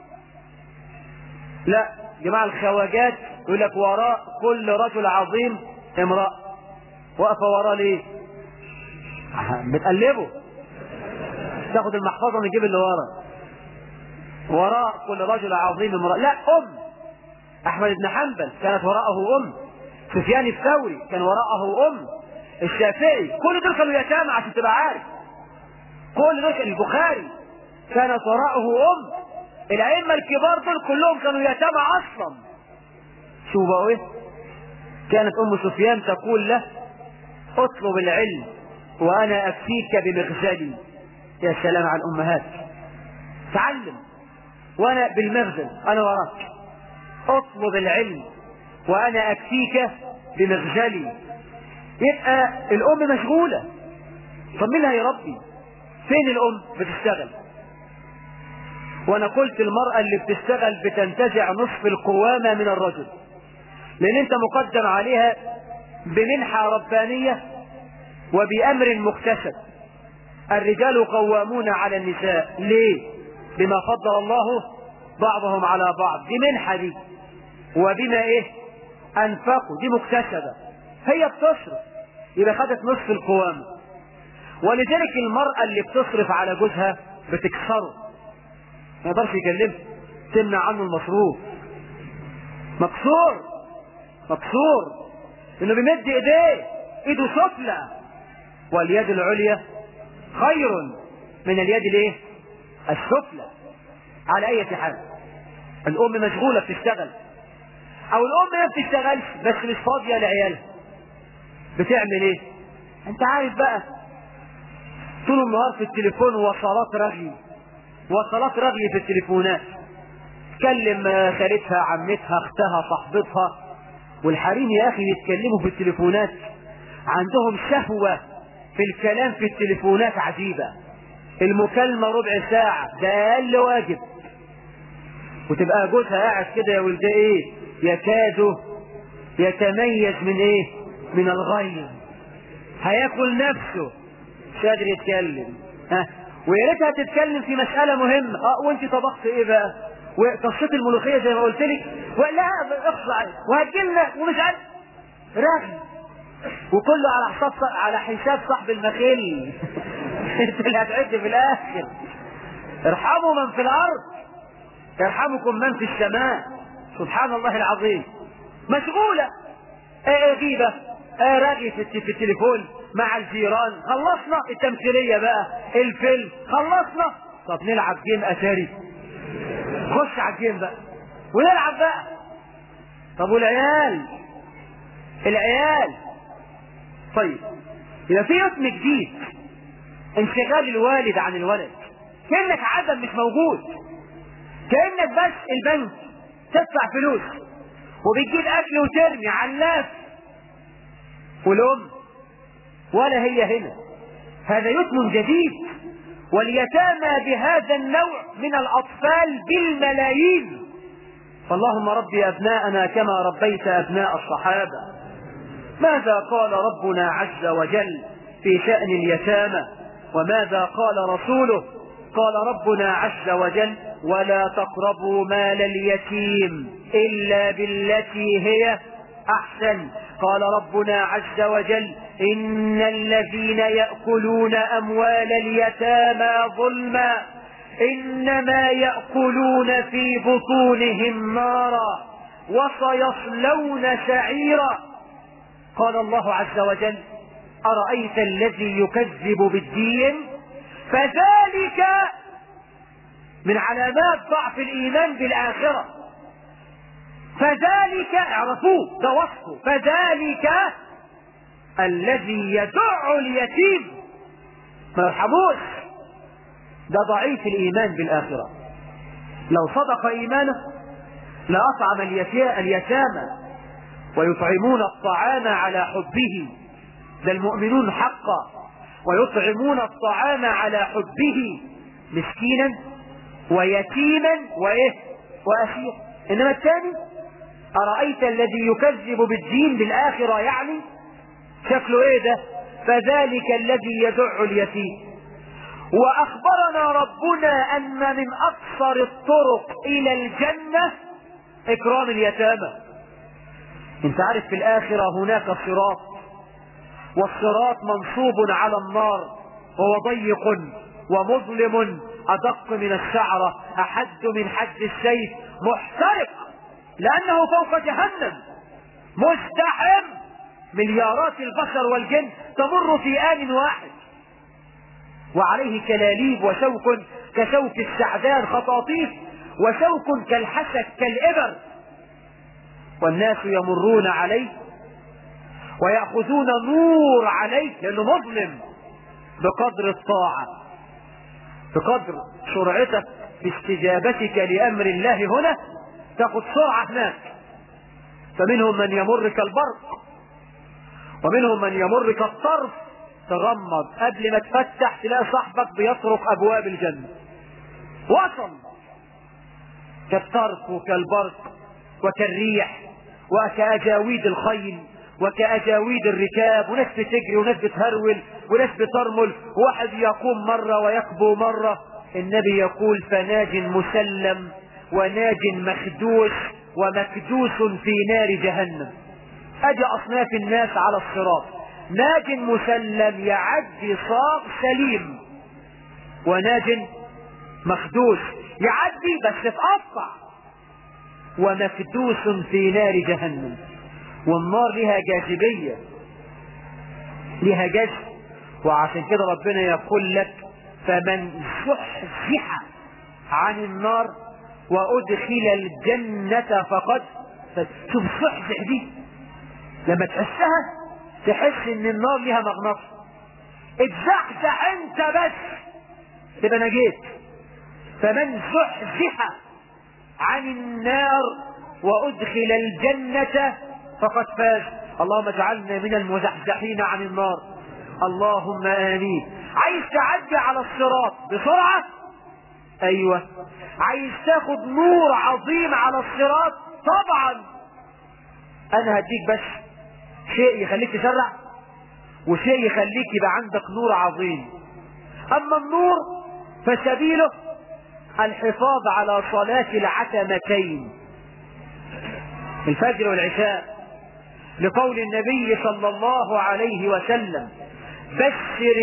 لا، جماعة الخواجات يقول لك وراء كل رجل عظيم امرأة. واقفة وراه ليه؟ بتقلبه، تاخد المحفظة من الجيب اللي ورا. وراء كل رجل عظيم امرأة. لا، أم. أحمد بن حنبل كانت وراءه أم. سفيان الثوري كان وراءه أم. الشافعي، كل دول كانوا يتامى عشان تبقى عارف. كل دول، البخاري كانت وراءه أم. الأئمة الكبار دول كلهم كانوا يتامى أصلا. شو بقى ايه؟ كانت أم سفيان تقول له اطلب العلم وأنا أكفيك بمغزلي. يا سلام على الأمهات. تعلم وأنا بالمغزل، أنا وراك. اطلب العلم وأنا أكفيك بمغزلي. يبقى الأم مشغولة. طب مين اللي هيربي؟ فين الأم؟ بتشتغل. وأنا قلت المرأة اللي بتشتغل بتنتزع نصف القوامة من الرجل، لأن أنت مقدم عليها بمنحة ربانية وبأمر مكتسب. الرجال قوامون على النساء. ليه؟ بما فضل الله بعضهم على بعض. دي منحة دي. وبما ايه؟ انفقوا. دي مكتسبة. هي بتصرف يبقى خدت نصف القوامة. ولذلك المرأة اللي بتصرف على جوزها بتكسره، ما يقدرش يكلمها، تمنع عنه المصروف. مكسور مكسور انه بيمد ايديه، ايده سفلى. واليد العليا خير من اليد الايه؟ السفلى. على اي حال الام مشغولة بتشتغل، او الام ما بتشتغلش بس مش فاضية لعيالها، بتعمل ايه؟ انت عارف بقى، طول النهار في التليفون وصلات رغي، وصلات رغي في التليفونات، تكلم خالتها، عمتها، اختها، صاحبتها. والحريم يا اخي يتكلموا في التليفونات، عندهم شهوة في الكلام في التليفونات عجيبة. المكالمة ربع ساعة ده اقل واجب، وتبقى جوزها قاعد كده يا ولد ايه، يكاد يتميز من ايه؟ من الغيظ، هياكل نفسه، مش قادر يتكلم. ها، ويا ريتها تتكلم في مسألة مهمة. اه وانت طبخت ايه بقى؟ وقصيت الملوخية زي ما قلت لك، ولا اخصى وهتجيلنا ومش عارف رغي، وكله على حساب على حساب صاحب المخل. انت اللي هتعد في الاخر. ارحموا من في الارض يرحمكم من في السماء. سبحان الله العظيم. مشغولة ايه غيبة، ايه رغي في التليفون مع الجيران. خلصنا التمثيلية بقى، الفيلم خلصنا، طب نلعب جيم اتاري، خش على الجيم بقى ونلعب بقى. طب والعيال العيال طيب، يبقى في اسم جديد، انشغال الوالد عن الولد، كأنك عدم مش موجود، كأنك بس البنك تدفع فلوس وبتجيب اكل وترمي علاف، والام ولا هي هنا. هذا يتم جديد، واليتامى بهذا النوع من الاطفال بالملايين. فاللهم ربي ابناءنا كما ربيت ابناء الصحابة. ماذا قال ربنا عز وجل في شأن اليتامى؟ وماذا قال رسوله؟ قال ربنا عز وجل: ولا تقربوا مال اليتيم إلا بالتي هي أحسن. قال ربنا عز وجل: إن الذين يأكلون أموال اليتامى ظلما إنما يأكلون في بطونهم نارا وسيصلون سعيرا. قال الله عز وجل: أرأيت الذي يكذب بالدين فذلك من علامات ضعف الإيمان بالآخرة. فذلك اعرفوه، ده وصفه، فذلك الذي يدع اليتيم، ما يرحموش، ده ضعيف الإيمان بالآخرة. لو صدق إيمانه لأطعم اليتامى ويطعمون الطعام على حبه، ده المؤمنون حقا، ويطعمون الطعام على حبه مسكينا ويتيما وايه واسيرا. انما الثاني: ارايت الذي يكذب بالدين بالاخره، يعني شكله ايه ده؟ فذلك الذي يدع اليتيم. واخبرنا ربنا ان من اقصر الطرق الى الجنه اكرام اليتامى. انت عارف في الاخره هناك صراط، والصراط منصوب على النار، وهو ضيق ومظلم أدق من الشعرة، أحد من حد السيف، محترق لأنه فوق جهنم، مزدحم، مليارات البشر والجن تمر في آن واحد، وعليه كلاليب وشوك كشوك السعدان، خطاطيف وشوك كالحسك كالإبر، والناس يمرون عليه ويأخذون نور عليه لأنه مظلم. بقدر الطاعة، بقدر سرعتك في استجابتك لأمر الله هنا تأخذ سرعة هناك. فمنهم من يمر كالبرق، ومنهم من يمر كالطرف، تغمض قبل ما تفتح تلاقي صاحبك بيطرق أبواب الجنة، وصل كالطرف وكالبرق وكالريح وكأجاويد الخيل وكأجاويد الركاب، وناس بتجري وناس بتهرول وناس بترمل، وواحد يقوم مرة ويكبو مرة. النبي يقول فناج مسلم وناج مخدوش ومكدوس في نار جهنم. ادي اصناف الناس على الصراط: ناج مسلم يعدي صاغ سليم، وناج مخدوش يعدي بس اتقطع، ومكدوس في نار جهنم. والنار لها جاذبية، لها جذب، وعشان كده ربنا يقول لك فمن زحزح عن النار وأدخل الجنة فقد. شوف الزحزح دي لما تحسها تحس ان النار لها مغناطيس. اتزحزح انت بس تبقى نجيت. فمن زحزح عن النار وأدخل الجنة فقد فاز. اللهم اجعلنا من المزحزحين عن النار، اللهم آمين. عايز تعدي على الصراط بسرعة؟ ايوه. عايز تاخد نور عظيم على الصراط؟ طبعا. انا هديك بس شيء يخليك تسرع، وشيء يخليك يبقى عندك نور عظيم. اما النور فسبيله الحفاظ على صلاة العتمتين، الفجر والعشاء، لقول النبي صلى الله عليه وسلم: بشر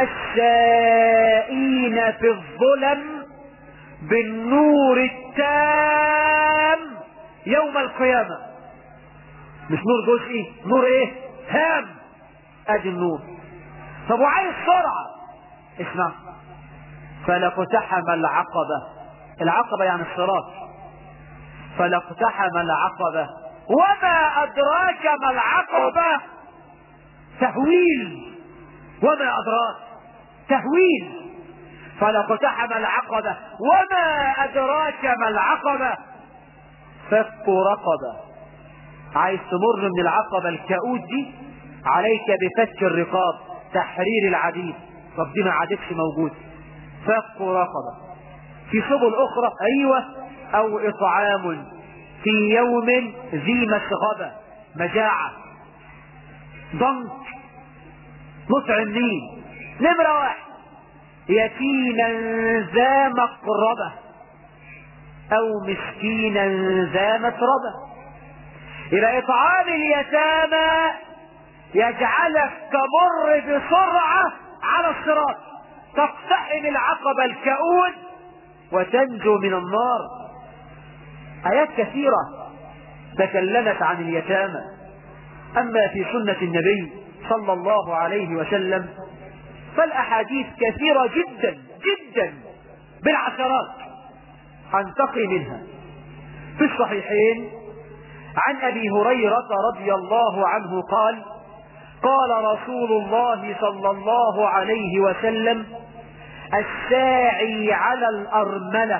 المسائين في الظلم بالنور التام يوم القيامة. مش نور جزئي، نور ايه؟ تام. ادي النور. طب وعايز سرعة؟ اسمع: فلاقتحم العقبة. العقبة يعني الصراط. فلاقتحم العقبة وما أدراك ما العقبة. تهويل. وما أدراك تهويل. فلاقتحم العقبة وما أدراك ما العقبة. فك رقبة. عايز تمر من العقبة الكؤوس دي، عليك بفك الرقاب، تحرير العبيد. طب دي ما عادتش موجود. فك رقبة. في سبل أخرى، أيوة، أو إطعام في يوم ذي مسغبة، مجاعة، ضنك، نطعم مين؟ نمرة واحد: يتيما ذا مقربة أو مسكينا ذا متربة. إلى إطعام اليتامى يجعلك تمر بسرعة على الصراط، تقتحم العقبة الكؤوس وتنجو من النار. آيات كثيرة تكلمت عن اليتامى. أما في سنة النبي صلى الله عليه وسلم فالأحاديث كثيرة جدا جدا بالعشرات، أنتقي منها. في الصحيحين عن أبي هريرة رضي الله عنه قال: قال رسول الله صلى الله عليه وسلم: الساعي على الأرملة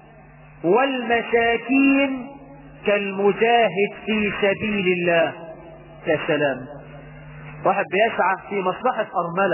والمساكين كالمجاهد في سبيل الله. يا سلام. واحد بيسعى في مصلحة أرملة،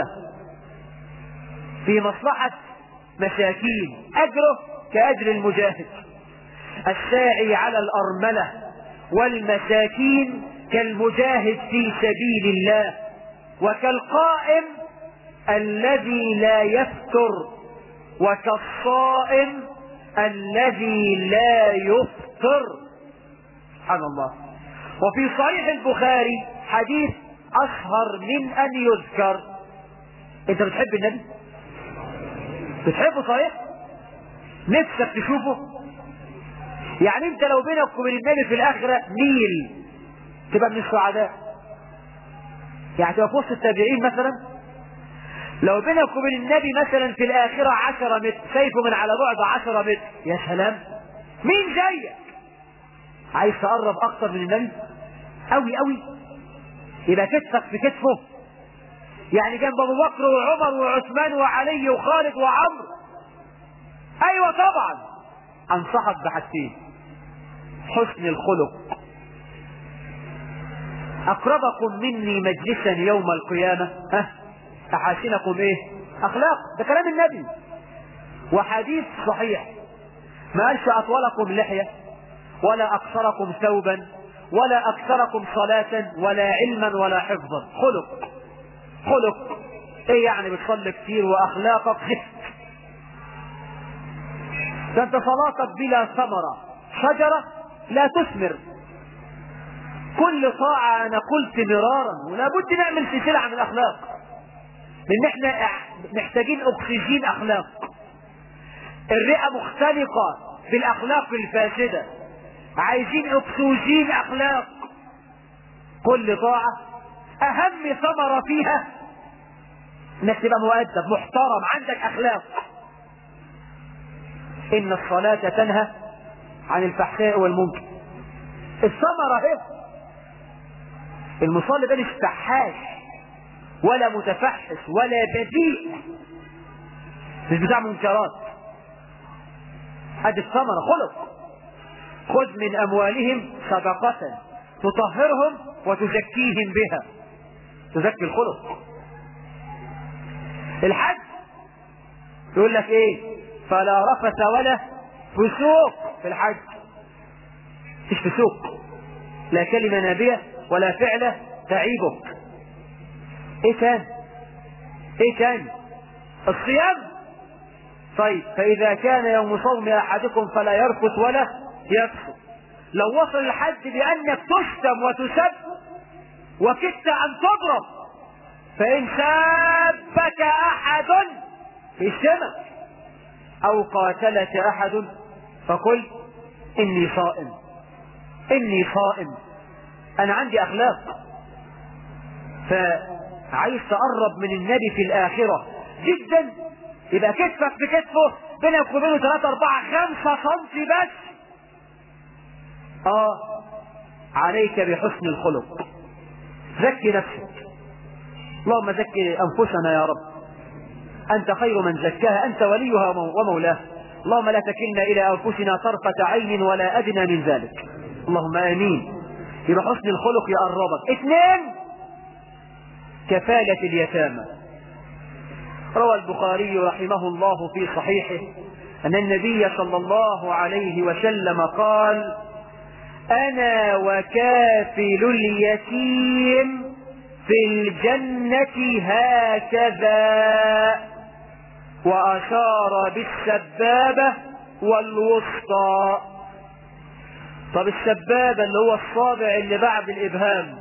في مصلحة مساكين، أجره كأجر المجاهد. الساعي على الأرملة والمساكين كالمجاهد في سبيل الله، وكالقائم الذي لا يفتر، وكالصائم الذي لا يفطر. سبحان الله. وفي صحيح البخاري حديث أشهر من أن يذكر. أنت بتحب النبي؟ بتحبه صحيح؟ نفسك تشوفه؟ يعني أنت لو بينك وبين النبي في الآخرة ميل تبقى من السعداء. يعني تبقى في وسط التابعين مثلا، لو بينك وبين النبي مثلا في الآخرة عشرة متر، سيفه من على بعد عشرة متر، يا سلام. مين زيك؟ عايز تقرب أكتر من النبي؟ أوي أوي. يبقى كتفك في كتفه، يعني جنب أبو بكر وعمر وعثمان وعلي وخالد وعمرو. أيوة طبعا. أنصحك بحاجتين: حسن الخلق. أقربكم مني مجلسا يوم القيامة ها أحاسنكم إيه؟ أخلاق. ده كلام النبي وحديث صحيح. ما قالش أطولكم لحية ولا أقصركم ثوبا ولا أكثركم صلاة ولا علما ولا حفظا. خلق خلق ايه يعني بتصلي كتير واخلاقك خفت؟ ده انت صلاتك بلا ثمرة، شجرة لا تثمر. كل طاعة انا قلت مرارا ولا بد نعمل سلسلة عن الاخلاق، لان احنا محتاجين اكسجين اخلاق. الرئة مختلقة بالاخلاق الفاسدة، عايزين اكسجين اخلاق. كل طاعة اهم ثمرة فيها انك تبقى مؤدب محترم عندك اخلاق. ان الصلاة تنهى عن الفحشاء والمنكر. الثمرة اهي. المصلي ده مش فحاش ولا متفحش ولا بذيء، مش بتاع منكرات. ادي الثمرة خلق. خذ من اموالهم صدقة تطهرهم وتزكيهم بها. تزكي الخلق. الحج يقول لك ايه؟ فلا رفث ولا فسوق في الحج. مفيش فسوق، لا كلمة نابية ولا فعل تعيبك. ايه تاني؟ ايه تاني؟ الصيام. طيب فاذا كان يوم صوم احدكم فلا يرفث ولا يفسق. لو وصل الحد بانك تشتم وتسب وكدت ان تضرب، فان سابك احد في الشمس او قاتلك احد فقل اني صائم، اني صائم. انا عندي اخلاق. فعايز تقرب من النبي في الاخرة جدا، يبقى كتفك بكتفه، بينك وبينه ثلاثة اربعة خمسة سنتي بس. اه عليك بحسن الخلق. زكي نفسك. اللهم زكي انفسنا يا رب، انت خير من زكاها، انت وليها ومولاها. اللهم لا تكلنا الى انفسنا طرفة عين ولا ادنى من ذلك. اللهم امين. يبقى حسن الخلق يقربك. اثنين، كفالة اليتامى. روى البخاري رحمه الله في صحيحه ان النبي صلى الله عليه وسلم قال: انا وكافل اليتيم في الجنة هكذا، واشار بالسبابة والوسطى. طب السبابة اللي هو الصابع اللي بعد الابهام،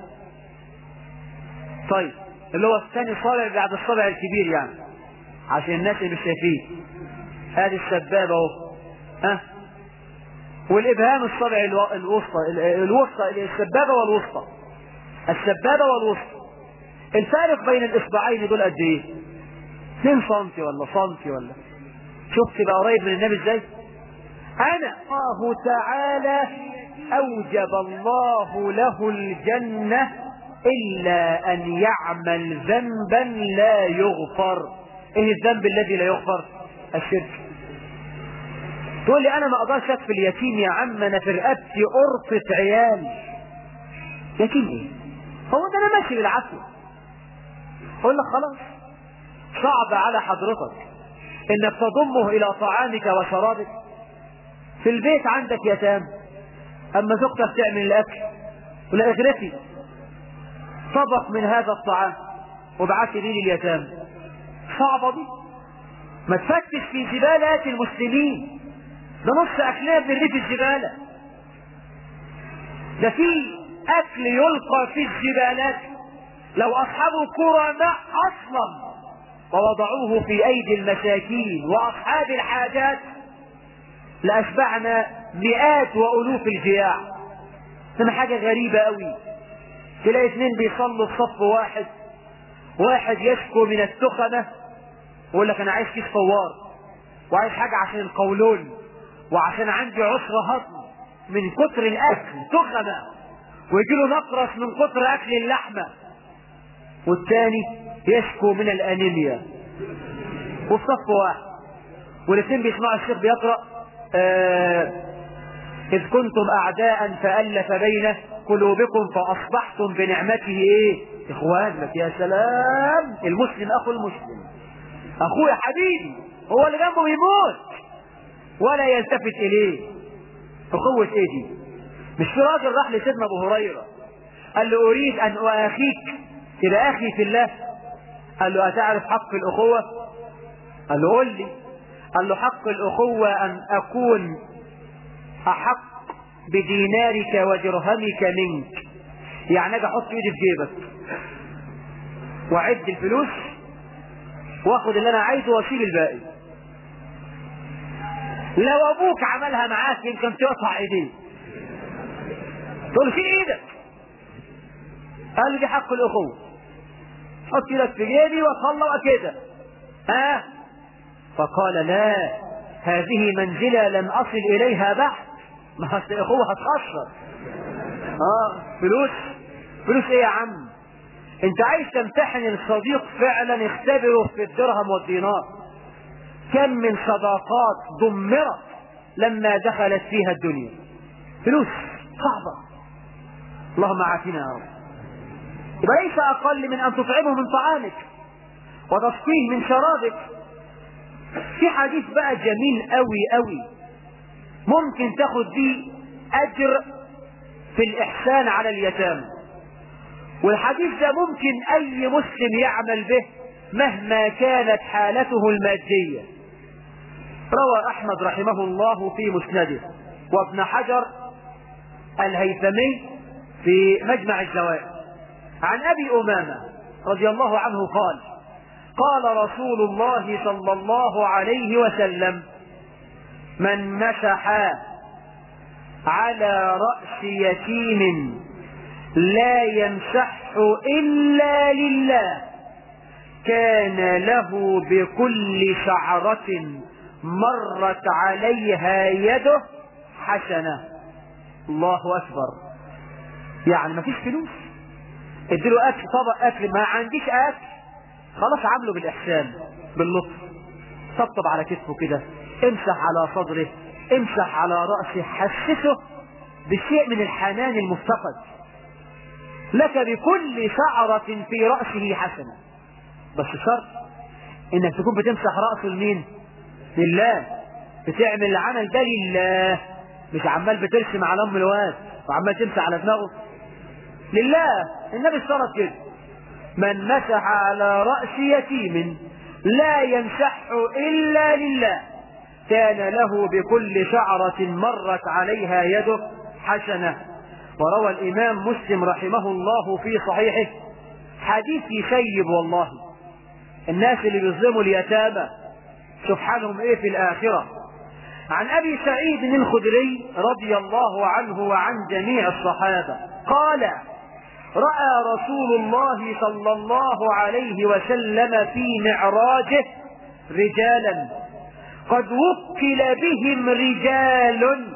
طيب اللي هو الثاني صابع بعد الصابع الكبير يعني، عشان الناس اللي مش شايفين. هذه السبابة اهو، ها، والابهام الصابع الوسطى، الوسطى السبابة والوسطى، السبابة والوسطى. الفارق بين الاصبعين دول قد ايه؟ اثنين سنتي ولا سنتي ولا؟ شفت بقى قريب من النبي ازاي؟ انا الله تعالى اوجب الله له الجنة الا ان يعمل ذنبا لا يغفر. ايه الذنب الذي لا يغفر؟ الشرك. تقول لي انا ما اقدرش اكفي اليتيم يا عم، انا في رقبتي قرطة عيال. يتيم ايه؟ هو ده انا ماشي بالعافية. اقول لك خلاص، صعب على حضرتك انك تضمه الى طعامك وشرابك. في البيت عندك يتام، اما زوجتك تعمل الاكل ولا اغرفي طبق من هذا الطعام وابعثي لي اليتام. صعبة دي. ما تفتش في زبالات المسلمين، ده نص اكلنا بنرميه في الزبالة. ده في اكل يلقى في الزبالات لو اصحابه كرماء اصلا ووضعوه في ايدي المساكين واصحاب الحاجات لاشبعنا مئات والوف الجياع. ده حاجة غريبة قوي. تلاقي اثنين بيصلوا في صف واحد، واحد يشكو من التخمة ويقول لك انا عايز كيس فوار وعايز حاجة عشان القولون وعشان عندي عسر هضم من كتر الاكل، تخمة، ويجي له نقرس من كتر اكل اللحمة. والثاني يشكو من الانيميا وفي صف واحد، والاثنين بيسمعوا الشيخ بيقرأ آه إذ كنتم أعداء فألف بين قلوبكم فأصبحتم بنعمته إيه؟ إخوان. يا سلام، المسلم أخو المسلم، أخويا حبيبي، هو اللي جنبه بيموت ولا يلتفت إليه. أخوة إيه دي؟ مش في راجل راح لسيدنا ابو هريرة قال له اريد ان اخيك تبقى اخي في الله. قال له اتعرف حق الاخوة؟ قال له قل لي. قال له حق الاخوة ان اكون احق بدينارك ودرهمك منك. يعني اجي احط ايدي في جيبك واعد الفلوس واخد اللي انا عايزه واسيب الباقي. لو ابوك عملها معاك يمكن تقطع ايديه، تقول شيل ايدك. قال لي دي حق الاخوه، حط ايدك في جيبي واطلع كده. ها؟ فقال لا، هذه منزله لم اصل اليها بعد. ما اصل الاخوه هتخسر. اه فلوس فلوس ايه يا عم؟ انت عايز تمتحن الصديق فعلا، اختبره في الدرهم والدينار. كم من صداقات دمرت لما دخلت فيها الدنيا. فلوس صعبة. اللهم عافنا يا رب. يبقى ليس اقل من ان تطعمه من طعامك وتسقيه من شرابك. في حديث بقى جميل قوي قوي ممكن تاخد بيه اجر في الاحسان على اليتامى، والحديث ده ممكن اي مسلم يعمل به مهما كانت حالته المادية. روى احمد رحمه الله في مسنده، وابن حجر الهيثمي في مجمع الزوائد، عن ابي امامة رضي الله عنه قال قال رسول الله صلى الله عليه وسلم: من مسح على رأس يتيم لا يمسحه إلا لله كان له بكل شعرة مرت عليها يده حسنة. الله أكبر. يعني ما فيش فلوس، اديله أكل، طبق أكل، ما عنديش أكل، خلاص عامله بالإحسان باللطف. طبطب على كتفه كده، امسح على صدره، امسح على رأسه، حسسه بشيء من الحنان المفتقد. لك بكل شعرة في رأسه حسنة، بس شرط انك تكون بتمسح رأسه لمين؟ لله. بتعمل العمل ده لله، مش عمال بترسم على ام الواد وعمال تمسح على دماغه. لله. النبي اشترط كده: من مسح على رأس يتيم لا يمسحه إلا لله كان له بكل شعرة مرت عليها يده حسنة. وروى الإمام مسلم رحمه الله في صحيحه حديث يسيب والله. الناس اللي بيظلموا اليتامى شوف حالهم ايه في الآخرة. عن أبي سعيد الخدري رضي الله عنه وعن جميع الصحابة قال: رأى رسول الله صلى الله عليه وسلم في معراجه رجالا قد وكل بهم رجال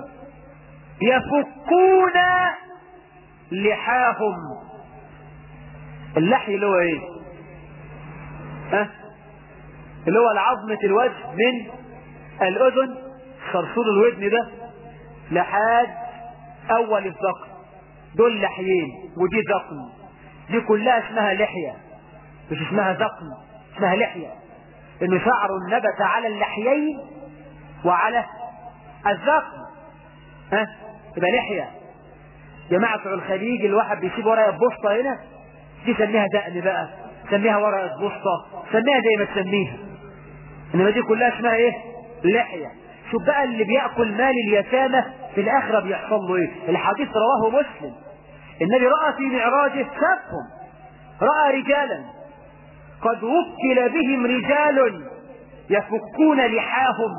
يفكون لحاهم. اللحي اللي هو ايه؟ ها؟ اللي هو العظمة الوجه من الأذن، صرصور الودن ده لحد أول الذقن، دول لحيين ودي ذقن. دي كلها اسمها لحية، مش اسمها ذقن، اسمها لحية، إنه شعر نبت على اللحيين وعلى الذقن. ها؟ يبقى لحية. جماعة بتوع الخليج الواحد بيسيب ورقة بوسطة هنا، دي سميها دقن بقى، سميها ورقة بوسطة، سميها زي ما تسميها، انما دي كلها اسمها ايه؟ لحية. شوف بقى اللي بيأكل مال اليتامى في الآخرة بيحصل له ايه. الحديث رواه مسلم. النبي رأى في معراجه شافهم، رأى رجالا قد وكل بهم رجال يفكون لحاهم،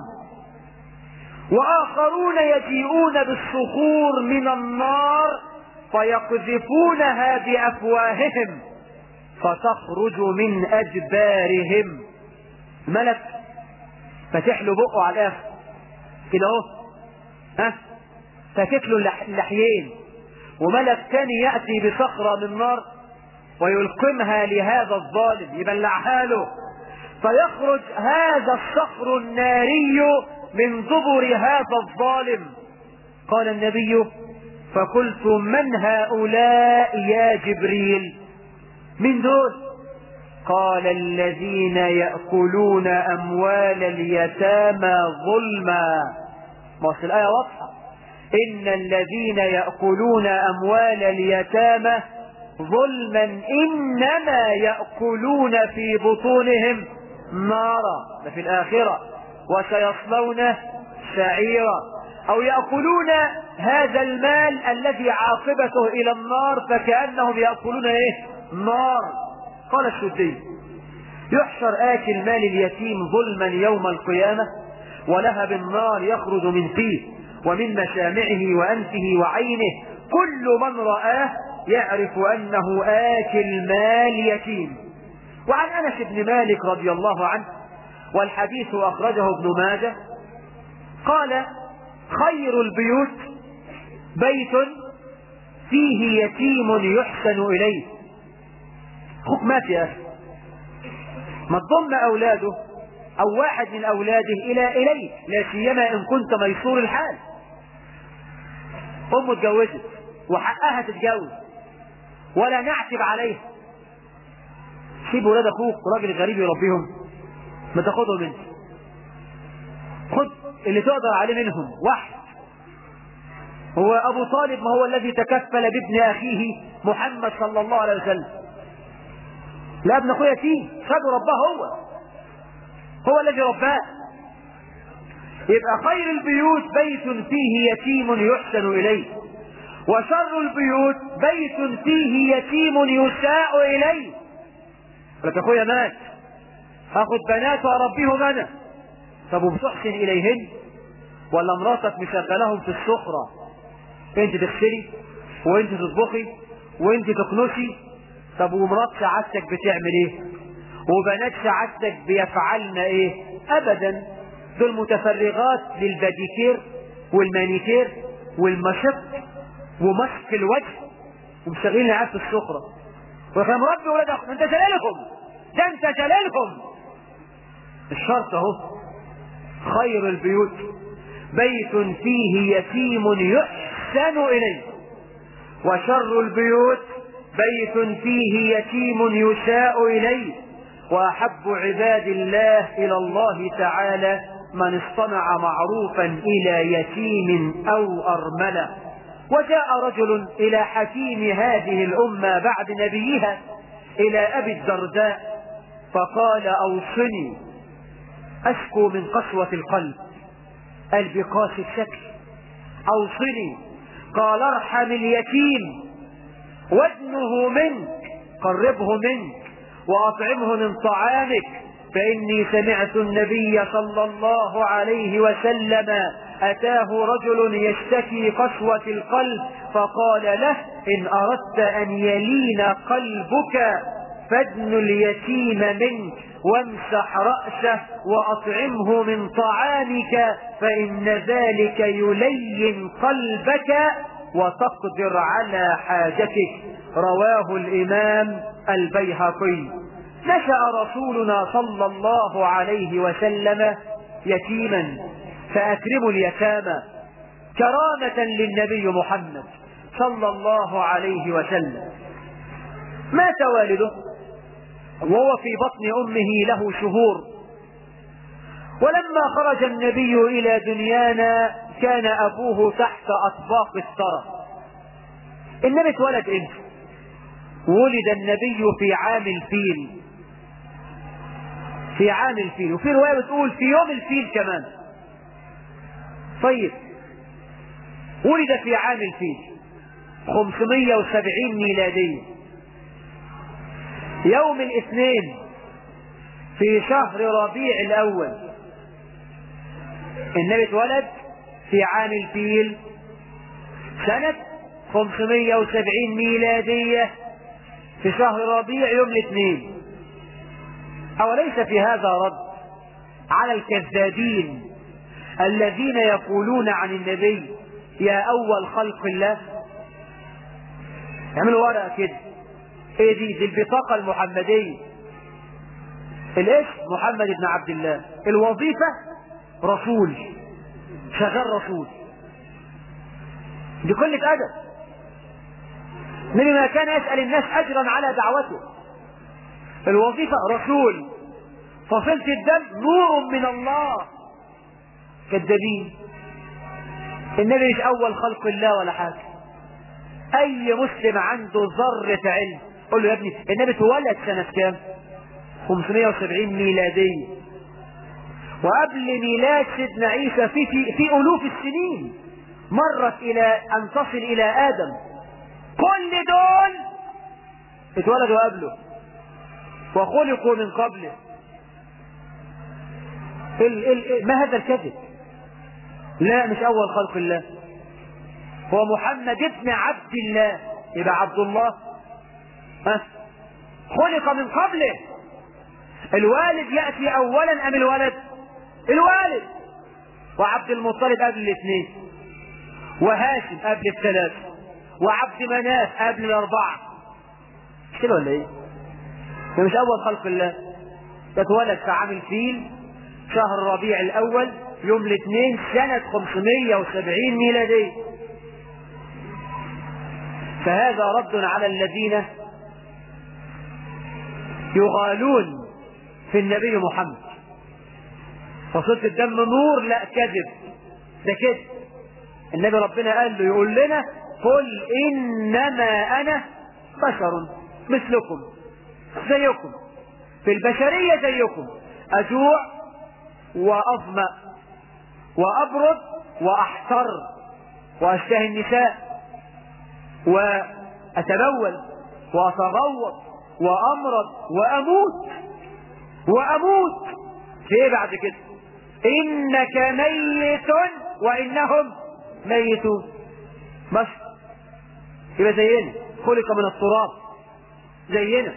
وآخرون يجيئون بالصخور من النار فيقذفونها بأفواههم فتخرج من أجبارهم. ملك فتح له بقه على الآخر كده اهو، ها، فاتت له اللحيين، وملك تاني يأتي بصخرة من نار ويلقمها لهذا الظالم يبلعها له، فيخرج هذا الصخر الناري من دبر هذا الظالم. قال النبي: فقلت: من هؤلاء يا جبريل؟ من دول؟ قال: الذين يأكلون أموال اليتامى ظلما. ما الآية واضحة، إن الذين يأكلون أموال اليتامى ظلما إنما يأكلون في بطونهم نارا، ده في الآخرة، وسيصلون سعيرا. أو يأكلون هذا المال الذي عاقبته إلى النار فكأنهم يأكلون إيه؟ نار. قال السدي: يحشر آكل مال اليتيم ظلما يوم القيامة ولهب النار يخرج من فيه ومن مسامعه وأنفه وعينه، كل من رآه يعرف أنه آكل مال يتيم. وعن أنس بن مالك رضي الله عنه، والحديث أخرجه ابن ماجه، قال: خير البيوت بيت فيه يتيم يحسن إليه. خذ ما في أخي، ما تضم أولاده أو واحد من أولاده إلى إليك، لا سيما إن كنت ميسور الحال. أمه اتجوزت وحقها تتجوز ولا نعتب عليها، سيب ولاد أخوك راجل غريب يربيهم، ما تاخدهم انت، خد اللي تقدر عليه منهم. واحد هو أبو طالب، ما هو الذي تكفل بابن أخيه محمد صلى الله عليه وسلم. لا، ابن أخويا فيه خده رباه، هو هو الذي رباه. يبقى خير البيوت بيت فيه يتيم يحسن إليه، وشر البيوت بيت فيه يتيم يساء إليه. لك أخويا مات، هاخد بنات وأربيهم أنا، طب وبتحسن إليهن ولا مراتك مشغلهم في السخرة؟ انت تغسلي وانت تطبخي وانت تكنسي، طب ومرات سعادتك بتعمل ايه؟ وبنات سعادتك بيفعلن ايه؟ ابدا، دول متفرغات للباديكير والمانيكير والمشط ومسك الوجه ومشغلين العيال في السخرة. وكان مربي ولاد اخوك، انت جلالهم، ده انت جلالهم. الشرط اهو: خير البيوت بيت فيه يتيم يحسن إليه، وشر البيوت بيت فيه يتيم يساء إليه. وأحب عباد الله إلى الله تعالى من اصطنع معروفا إلى يتيم أو أرملة. وجاء رجل إلى حكيم هذه الأمة بعد نبيها، إلى أبي الدرداء، فقال: أوصني، أشكو من قسوة القلب. قال: بقاسي الشكل. أوصني. قال: ارحم اليتيم وادنه منك، قربه منك وأطعمه من طعامك، فإني سمعت النبي صلى الله عليه وسلم أتاه رجل يشتكي قسوة القلب فقال له: إن أردت أن يلين قلبك فادن اليتيم منك وامسح رأسه وأطعمه من طعامك، فإن ذلك يلين قلبك وتقدر على حاجتك. رواه الإمام البيهقي. نشأ رسولنا صلى الله عليه وسلم يتيما، فأكرموا اليتامى كرامة للنبي محمد صلى الله عليه وسلم. مات والده وهو في بطن أمه له شهور، ولما خرج النبي إلى دنيانا كان أبوه تحت أطباق الثرى. النبي اتولد امتى؟ ولد النبي في عام الفيل، في عام الفيل، وفي رواية بتقول في يوم الفيل كمان. طيب، ولد في عام الفيل خمسمائة وسبعين ميلادية، يوم الاثنين في شهر ربيع الأول. النبي اتولد في عام الفيل سنة خمسمائة وسبعين ميلادية في شهر ربيع يوم الاثنين. أوليس في هذا رد على الكذابين الذين يقولون عن النبي يا أول خلق الله؟ يعملوا ورقة كده، ايه دي؟ دي البطاقة المحمدية. الاسم محمد بن عبد الله، الوظيفة رسول، شغال رسول. دي قلة أدب. النبي ما كان يسأل الناس أجرا على دعوته. الوظيفة رسول، فصلة الدم نور من الله. كذابين. النبي مش اول خلق الله ولا حاجة. اي مسلم عنده ذرة علم قول له يا ابني النبي اتولد سنة كام؟ خمسمائة وسبعين ميلادية، وقبل ميلاد سيدنا عيسى في, في, في الوف السنين مرت الى ان تصل الى ادم. كل دول اتولدوا قبله وخلقوا من قبله. ال ال ما هذا الكذب؟ لا مش اول خلق الله، هو محمد ابن عبد الله. يبقى عبد الله ها خلق من قبله. الوالد يأتي اولا ام الولد؟ الوالد. وعبد المطلب قبل الاثنين، وهاشم قبل الثلاثة، وعبد مناف قبل الاربعة. مش كده ولا ايه؟ ده مش اول خلق الله. ده اتولد في عام الفيل شهر ربيع الاول يوم الاثنين سنة خمسمائة وسبعين ميلادية. فهذا رد على الذين يغالون في النبي محمد. فصلت الدم نور، لا كذب، ده كذب. النبي ربنا قال له يقول لنا قل انما انا بشر مثلكم زيكم في البشرية زيكم، اجوع واظمأ وابرد واحتر واشتهي النساء واتبول واتغوط وامرض واموت واموت. في ايه بعد كده؟ انك ميت وانهم ميتون. بس يبقى زينا، خلق من التراب زينا،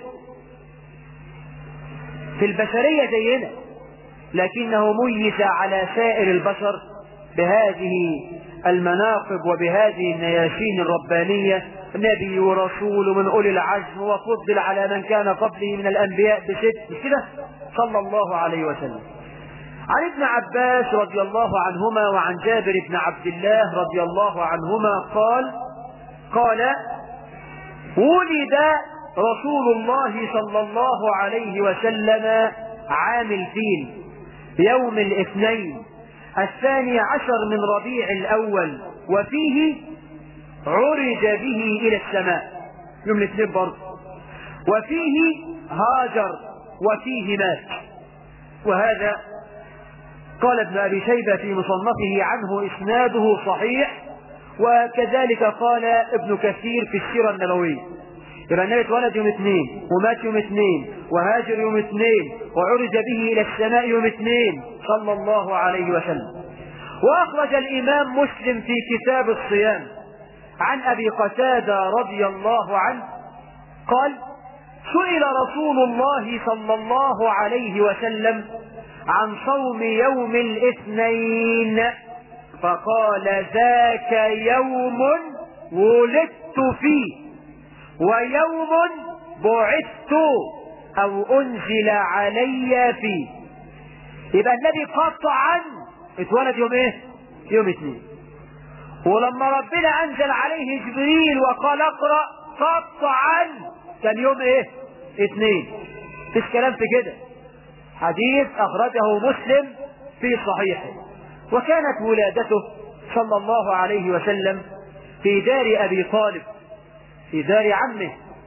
في البشرية زينا، لكنه ميز على سائر البشر بهذه المناقب وبهذه النياشين الربانية. نبي ورسول من أولي العزم، وفضل على من كان قبله من الأنبياء بست. مش كده؟ صلى الله عليه وسلم. عن ابن عباس رضي الله عنهما وعن جابر بن عبد الله رضي الله عنهما قال قال ولد رسول الله صلى الله عليه وسلم عام الفيل يوم الاثنين الثاني عشر من ربيع الأول، وفيه عرج به إلى السماء. يوم الاثنين برضه. وفيه هاجر وفيه مات. وهذا قال ابن أبي شيبة في مصنفه عنه إسناده صحيح، وكذلك قال ابن كثير في السيرة النبوية. يبقى النبي اتولد يوم اثنين ومات يوم اثنين وهاجر يوم اثنين وعرج به إلى السماء يوم اثنين صلى الله عليه وسلم. وأخرج الإمام مسلم في كتاب الصيام عن أبي قتادة رضي الله عنه قال سئل رسول الله صلى الله عليه وسلم عن صوم يوم الاثنين فقال ذاك يوم ولدت فيه ويوم بعثت أو أنزل علي فيه. يبقى النبي قطعا اتولد يوم ايه؟ يوم اثنين. ولما ربنا أنزل عليه جبريل وقال اقرأ قطعا كان يوم ايه؟ اثنين. مفيش كلام في كده. حديث أخرجه مسلم في صحيحه. وكانت ولادته صلى الله عليه وسلم في دار أبي طالب في دار عمه.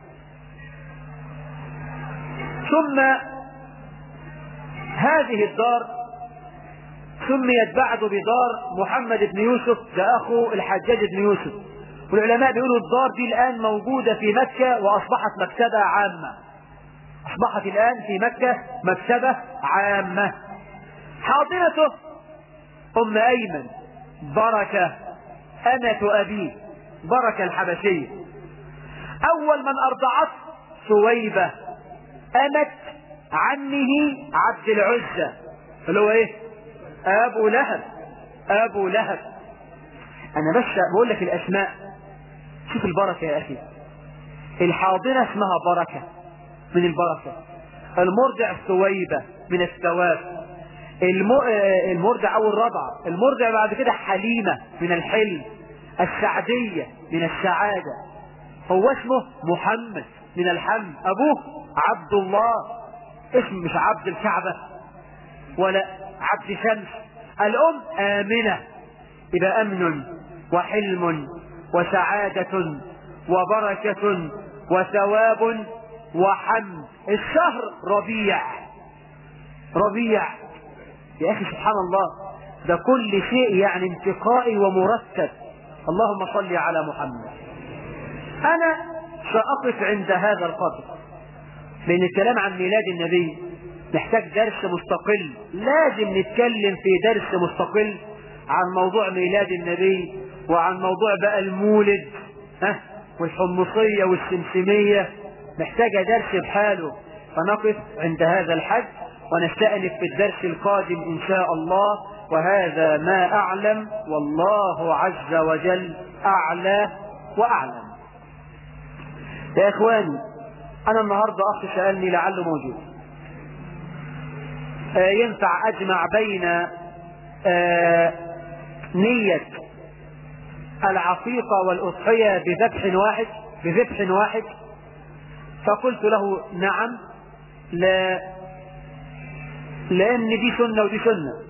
ثم هذه الدار سميت بعد بدار محمد بن يوسف، ده أخو الحجاج بن يوسف. والعلماء بيقولوا الدار دي الآن موجودة في مكة وأصبحت مكتبة عامة. أصبحت الآن في مكة مكتبة عامة. حاضنته أم أيمن بركة أمة أبيه بركة الحبشية. أول من أرضعت سويبة أمت عمه عبد العزة اللي هو إيه؟ أبو لهب. أبو لهب. أنا بس بقول لك الأسماء، شوف البركة يا أخي. الحاضنة اسمها بركة من البركة، المرضع سويبة من الثواب، المرضع أو الرضع، المرضع بعد كده حليمة من الحلم، السعدية من السعادة. هو اسمه محمد من الحمد، أبوه عبد الله، اسم مش عبد الكعبة ولا عبد شمس. الأم آمنة، يبقى أمن وحلم وسعادة وبركة وثواب وحمد. الشهر ربيع، ربيع يا أخي سبحان الله، ده كل شيء يعني انتقائي ومرتب. اللهم صل على محمد. أنا سأقف عند هذا القدر، لأن الكلام عن ميلاد النبي نحتاج درس مستقل، لازم نتكلم في درس مستقل عن موضوع ميلاد النبي، وعن موضوع بقى المولد ها والحمصية والسمسمية، محتاجة درس بحاله. فنقف عند هذا الحد ونستأنف في الدرس القادم إن شاء الله. وهذا ما أعلم، والله عز وجل أعلى وأعلم. يا إخواني، أنا النهاردة أخي سألني لعله موجود، آه ينفع أجمع بين آه نية العقيقة والأضحية بذبح واحد بذبح واحد؟ فقلت له نعم، لا، لأن دي سنة ودي سنة.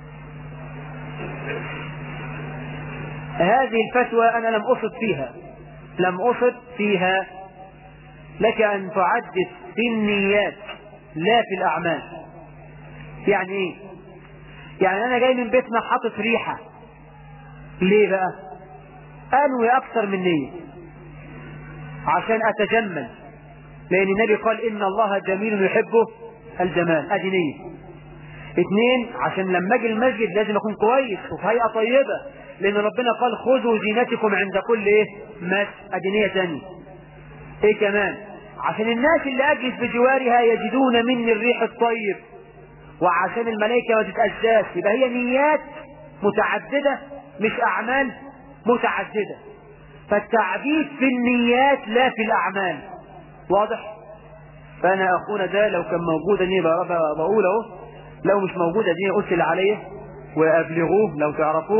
هذه الفتوى أنا لم أصب فيها لم أصب فيها لك أن تعدد في النيات لا في الأعمال. يعني إيه؟ يعني أنا جاي من بيتنا حاطط ريحة، ليه بقى؟ أنوي أكثر من نية عشان أتجمل، لأن النبي قال إن الله جميل يحبه الجمال، أدي نية. اثنين، عشان لما أجي المسجد لازم أكون كويس وفي هيئة طيبة، لأن ربنا قال خذوا زينتكم عند كل إيه؟ مس، أدي نية ثانية. إيه كمان؟ عشان الناس اللي أجلس بجوارها يجدون مني الريح الطيب، وعشان الملائكة ما تتأذاش. يبقى هي نيات متعددة مش أعمال متعددة. فالتعديد في النيات لا في الأعمال، واضح؟ فأنا أخونا ده لو كان موجود اني بقول اهو، لو مش موجود اني قلت اللي عليه وأبلغوه لو تعرفوه.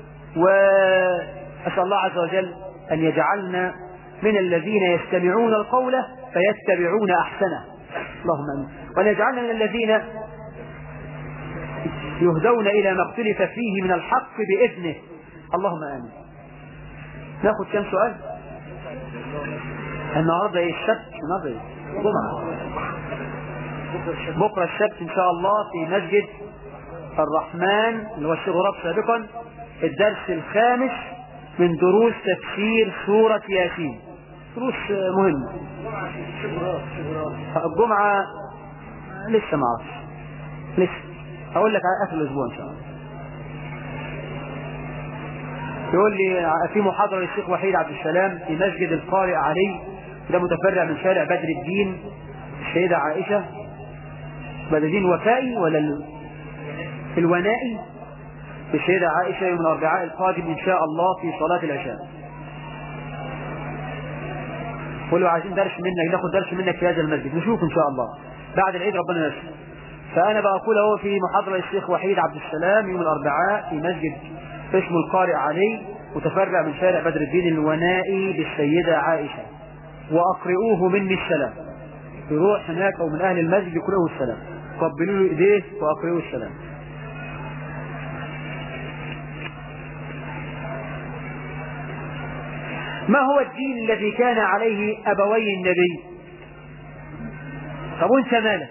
وأسأل الله عز وجل أن يجعلنا من الذين يستمعون القول فيتبعون أحسنه، اللهم آمين. وأن يجعلنا من الذين يهدون إلى ما اختلف فيه من الحق بإذنه، اللهم آمين. ناخد كم سؤال؟ النهارده ايه؟ السبت؟ النهارده ايه؟ جمعة. بكرة السبت إن شاء الله في مسجد الرحمن اللي هو الشيخ غراب سابقا الدرس الخامس من دروس تفسير سورة ياسين، دروس مهمة. الجمعة لسه ما اعرفش، لسه هقول لك على آخر الأسبوع إن شاء الله. يقول لي في محاضرة للشيخ وحيد عبد السلام في مسجد القارئ علي، ده متفرع من شارع بدر الدين السيدة عائشة، بدر الدين الوفائي ولا الونائي، السيدة عائشة، يوم الأربعاء القادم إن شاء الله في صلاة العشاء. قولوا عايزين درس منك، ناخد درس منك في هذا المسجد، نشوف إن شاء الله بعد العيد ربنا يسر. فأنا بقول هو في محاضرة للشيخ وحيد عبد السلام يوم الأربعاء في مسجد اسمه القارئ علي، متفرع من شارع بدر الدين الونائي بالسيدة عائشة، وأقرئوه مني السلام. يروح هناك أو من أهل المسجد يقرئوه السلام، قبلوا له إيديه وأقرئوه السلام. ما هو الدين الذي كان عليه أبوي النبي؟ طب وانت مالك؟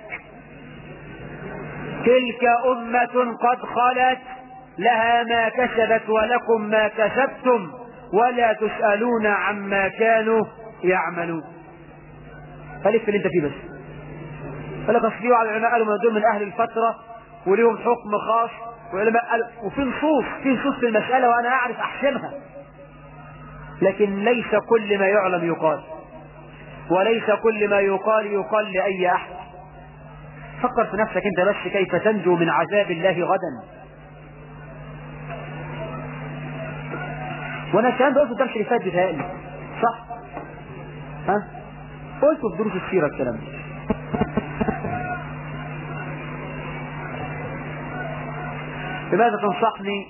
تلك أمة قد خلت لها ما كسبت ولكم ما كسبتم ولا تسألون عما كانوا يعملون. فلف اللي انت فيه بس. فلك اصليوا على العلماء قالوا من دول من أهل الفترة وليهم حكم خاص، وعلماء قالوا وفي نصوص في نصوص في المسألة وأنا أعرف أحسمها، لكن ليس كل ما يعلم يقال، وليس كل ما يقال يقال لأي أحد. فكر في نفسك انت بس كيف تنجو من عذاب الله غدا. وانا الكلام ده قلت الدرس اللي فات بيتهيألي صح؟ ها؟ قلته في دروس السيرة الكلام ده. لماذا تنصحني؟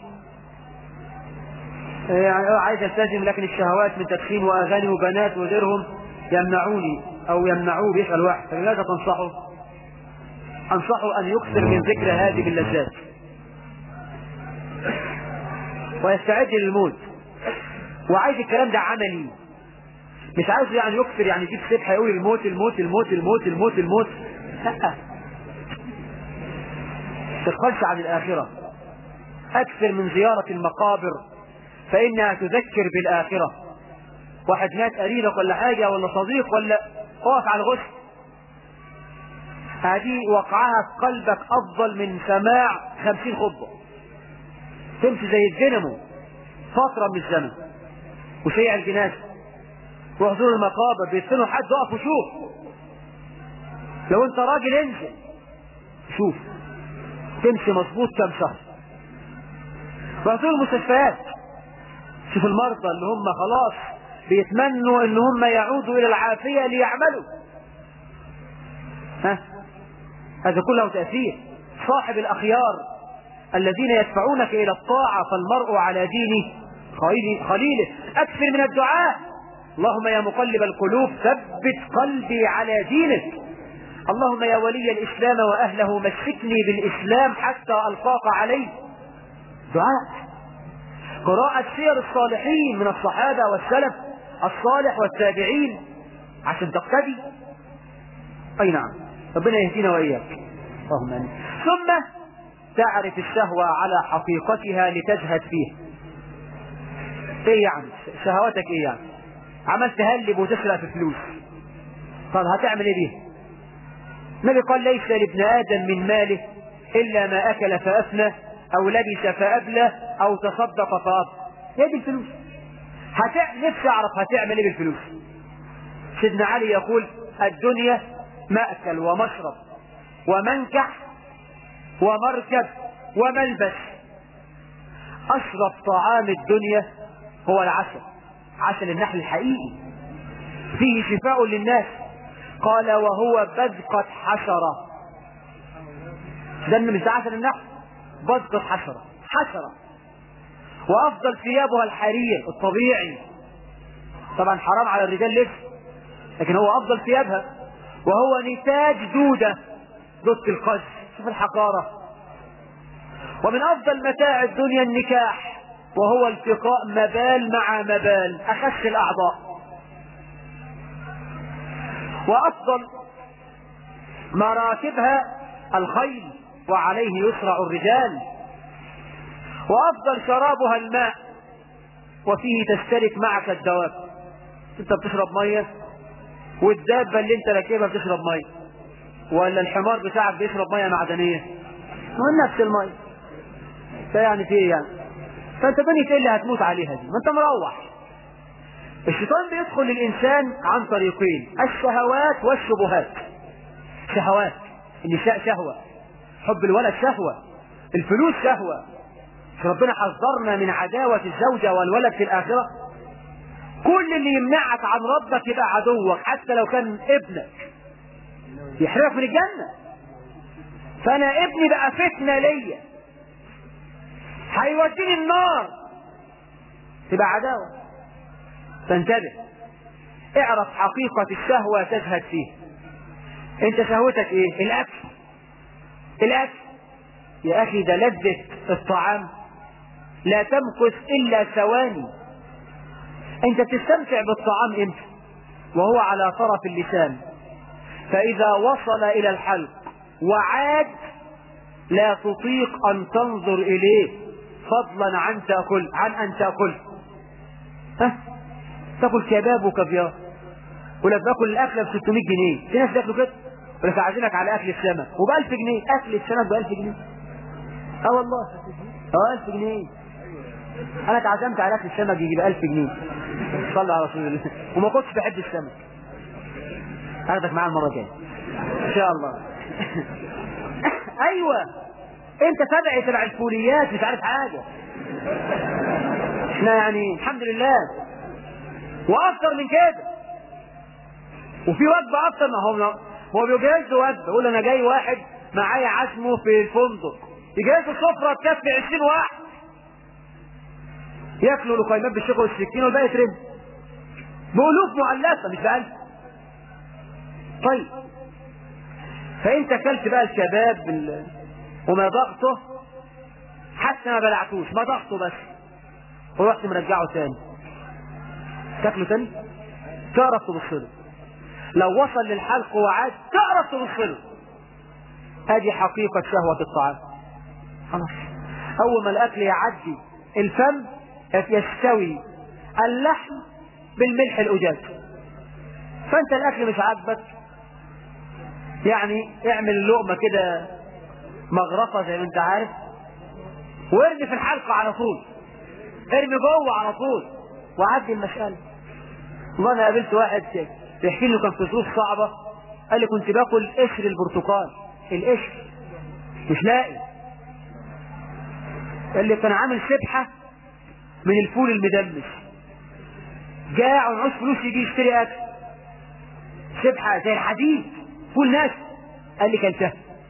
يعني عايز التزم لكن الشهوات من تدخين واغاني وبنات وغيرهم يمنعوني او يمنعوه، بيسأل واحد فلماذا تنصحه؟ انصحه ان يكثر من ذكر هذه اللذات ويستعد للموت. وعايز الكلام ده عملي، مش عايز يعني يكثر، يعني يجيب سبحة يقول الموت الموت الموت الموت الموت الموت. لا، تغفلش عن الآخرة. أكثر من زيارة المقابر فإنها تذكر بالآخرة. واحد مات قريبك ولا حاجة ولا صديق ولا، اقف على الغسل، هذه وقعها في قلبك أفضل من سماع خمسين خطبة. تمشي زي الدينامو فترة من الزمن وشيع الجنازة وحضور المقابر بيدفنوا حد، وقف وشوف. لو انت راجل انزل شوف تمشي مظبوط كم شهر. وحضور المستشفيات، شوف المرضى اللي هم خلاص بيتمنوا ان هم يعودوا الى العافية ليعملوا. ها، هذا كله تأثير. صاحب الأخيار الذين يدفعونك إلى الطاعة، فالمرء على دين خليله. أكثر من الدعاء، اللهم يا مقلب القلوب ثبت قلبي على دينك، اللهم يا ولي الإسلام وأهله مسكني بالإسلام حتى ألقاك عليه. دعاء. قراءة سير الصالحين من الصحابة والسلف الصالح والتابعين عشان تقتدي. أي نعم، ربنا يهدينا وإياك، اللهم آمين. ثم تعرف الشهوة على حقيقتها لتزهد فيها. ايه يعني شهواتك؟ ايه يعني عملت تهلب وتسرق في فلوس، طب هتعمل ايه بيها؟ النبي قال ليس لابن آدم من ماله إلا ما أكل فأفنى أو لبس فأبلى أو تصدق فأبقى. هي دي الفلوس. هتع... نفسي أعرف هتعمل ايه بالفلوس. سيدنا علي يقول الدنيا مأكل ومشرب ومنكح ومركب وملبس. أشرف طعام الدنيا هو العسل، عسل النحل الحقيقي فيه شفاء للناس. قال وهو بذقة حشرة. ده مش عسل النحل، بذقة حشرة، حشرة. وأفضل ثيابها الحرير الطبيعي، طبعا حرام على الرجال لبس، لكن هو أفضل ثيابها. وهو نتاج دودة، دودة القز، شوف الحقارة. ومن أفضل متاع الدنيا النكاح، وهو التقاء مبال مع مبال، أخس الأعضاء. وأفضل مراتبها الخيل وعليه يسرع الرجال. وأفضل شرابها الماء وفيه تشترك معك الدواب. انت بتشرب مية والدابة اللي انت راكبها بتشرب مية، ولا الحمار بتاعك بيشرب مية معدنية، ما نفس المية. فيعني في ايه يعني؟ فانت بنيت ايه اللي هتموت عليها دي؟ ما انت مروح. الشيطان بيدخل للإنسان عن طريقين، الشهوات والشبهات. شهوات، النساء شهوة، حب الولد شهوة، الفلوس شهوة. ربنا حذرنا من عداوة الزوجة والولد في الآخرة. كل اللي يمنعك عن ربك يبقى عدوك، حتى لو كان ابنك يحرمك من الجنة. فأنا ابني بقى فتنة ليا، هيوديني النار، تبقى عداوة. فانتبه، اعرف حقيقة الشهوة تزهد فيه. انت شهوتك ايه؟ الاكل. الاكل يا اخي ده لذة الطعام لا تمكث الا ثواني. انت تستمتع بالطعام امتى؟ وهو على طرف اللسان، فاذا وصل الى الحلق وعاد لا تطيق ان تنظر اليه، فضلا عن تأكل عن ان تأكل. ها؟ تاكل كباب وكافيار، ولا باكل الاكله ب ستمية جنيه. في ناس بياكلوا كده، ولا عازمك على اكل السمك وب ألف جنيه. اكل السمك ب ألف جنيه. اه والله، اه ألف جنيه. انا اتعزمت على اكل السمك يجي ب ألف جنيه. صلى على رسول الله. وما كنتش بحب السمك. هاخدك معايا المره الجايه ان شاء الله. ايوه، انت تبعي تبع الفوليات، مش عارف حاجه. احنا يعني الحمد لله. واكثر من كده، وفي وجبه اكثر. ما هو هو بيجهز وجبه، يقول انا جاي واحد معايا عزمه في الفندق، يجهزوا سفره تكفي عشرين واحد، ياكلوا لقيمات بالشوكه والسكين والباقي يترمي بألوف مؤلفه مش بألف. طيب، فانت اكلت بقى الكباب بال... وما ضغطه، حتى ما بلعتوش، ما ضغطه بس، ورحت مرجعه تاني. تاكله تاني تعرف تبص له. لو وصل للحلق وعاد تعرف تبص له. هذه حقيقة شهوة الطعام. خلاص أول ما الأكل يعدي الفم يستوي اللحم بالملح الأجاج. فأنت الأكل مش عاجبك، يعني اعمل اللقمة كده مغرفة زي ما أنت عارف، وارمي في الحلقة على طول، ارمي جوه على طول وعدي المسألة. والله أنا قابلت واحد بيحكي له كان في ظروف صعبة، قال لي كنت باكل قشر البرتقال، القشر مش لاقي. قال لي كان عامل سبحة من الفول المدمس، جاع ومعوش فلوس يجي يشتري أكل، سبحة زي الحديد فول ناس. قال لي كلتها.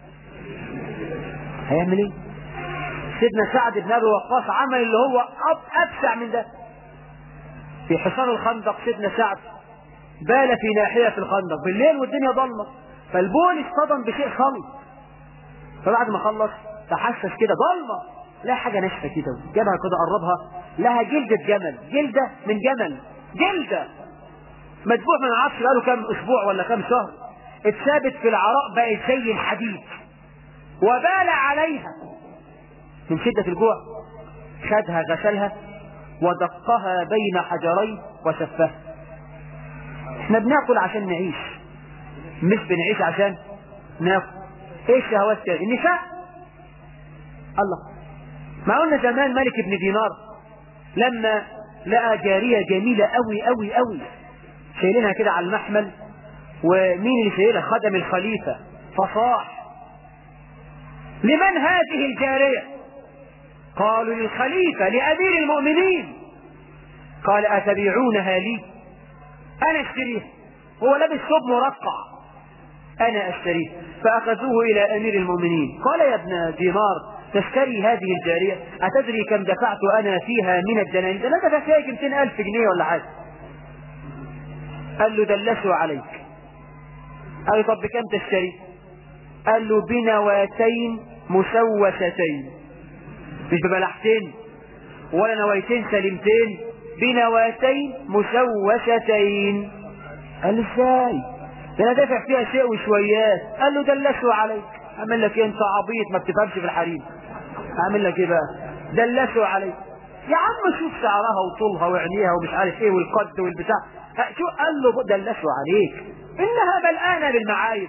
هيعمل ايه؟ سيدنا سعد بن ابي وقاص عمل اللي هو ابشع من ده. في حصار الخندق سيدنا سعد بال في ناحية في الخندق بالليل والدنيا ضلمة، فالبول اصطدم بشيء صلب، فبعد ما خلص تحسس كده ضلمة، لا حاجة ناشفة كده، جابها كده قربها، لها جلدة جمل، جلدة من جمل، جلدة مدفوع من العصر بقاله كام اسبوع ولا كام شهر، اتثابت في العراء بقت زي الحديد، وبال عليها من شدة الجوع، خدها غسلها ودقها بين حجرين وسفها. احنا بناكل عشان نعيش، مش بنعيش عشان ناكل. ايه الشهوات كده؟ النساء. الله، ما قلنا زمان ملك ابن دينار لما لقى جارية جميلة قوي قوي قوي شايلينها كده على المحمل، ومين اللي شايلها؟ خدم الخليفة، فصاح: لمن هذه الجارية؟ قالوا: للخليفة لأمير المؤمنين. قال: أتبيعونها لي؟ أنا اشتريها. هو لابس ثوب مرقع، أنا اشتريه. فأخذوه إلى أمير المؤمنين. قال: يا ابن دينار، تشتري هذه الجارية؟ أتدري كم دفعت أنا فيها من الدنانير؟ ده أنا دفعت فيها مئتين ألف جنيه ولا حاجة. قال له: دلسوا عليك. قال له: طب بكم تشتري؟ قال له: بنواتين مسوستين، مش ببلحتين ولا نويتين سليمتين، بنواتين مسوستين. قال له: ازاي؟ ده انا دافع فيها شيء وشويات. قال له: دلسوا عليك. اعمل لك ايه انت عبيط ما بتفهمش في الحريم؟ اعمل لك ايه بقى؟ دلسوا عليك. يا عم شوف شعرها وطولها وعينيها ومش عارف ايه والقد والبتاع. شو قال له؟ دلسوا عليك، انها ملآنة بالمعايب،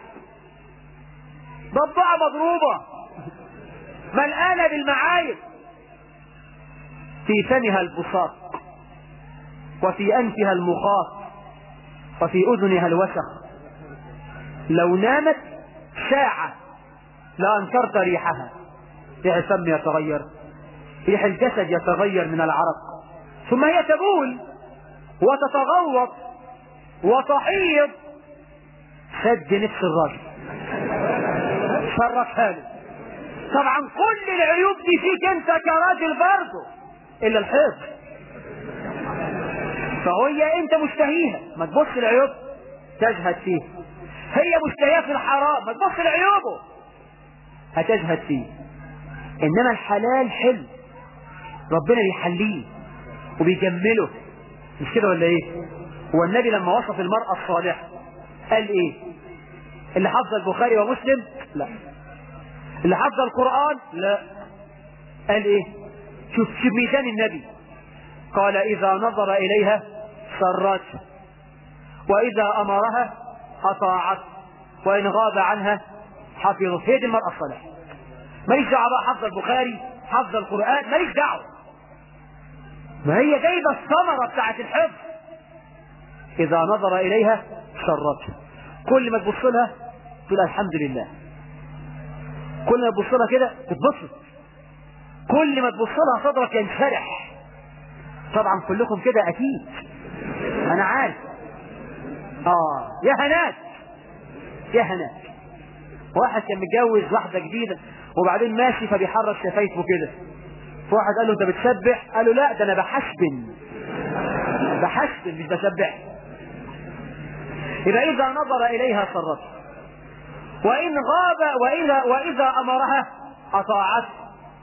ضبعة مضروبة ملآنة بالمعايب، في فمها البصاق، وفي أنفها المخاط، وفي أذنها الوسخ. لو نامت ساعة لأنكرت ريحها. ريح الفم يتغير، ريح الجسد يتغير من العرق، ثم هي تبول وتتغوط وتحيض. سد نفس الرجل، شرفها له. طبعا كل العيوب دي فيك انت كراجل برضه الا الحيض، فهي انت مشتهيها ما تبص العيوب تجهد فيه، هي مشتهية في الحرام ما تبص لعيوبه هتجهد فيه. انما الحلال حلو، ربنا بيحليه وبيجمله، مش كده ولا ايه؟ هو النبي لما وصف المرأة الصالحة قال ايه؟ اللي حفظ البخاري ومسلم؟ لا. اللي حفظ القرآن؟ لا. قال ايه؟ شوف شوف ميزان النبي. قال: اذا نظر اليها سرته، واذا امرها اطاعت، وان غاب عنها حفظت. هي دي المرأة الصالحة. ماليش دعوة بقى حفظ البخاري حفظ القرآن، ماليش دعوة، ما هي جايبة الثمرة بتاعت الحفظ. اذا نظر اليها سرته، كل ما تبص لها تقول الحمد لله، كل ما تبص لها كده تتبسط، كل ما تبص لها صدرك ينشرح. طبعا كلكم كده اكيد، انا عارف. اه يا هنات يا هنات. واحد كان متجوز واحدة جديدة وبعدين ماشي فبيحرك شفايفه كده، فواحد قال له: انت بتسبح؟ قال له: لا، ده انا بحسبن بحسبن مش بسبح. يبقى اذا نظر اليها سرته، وان غاب واذا واذا امرها اطاعت،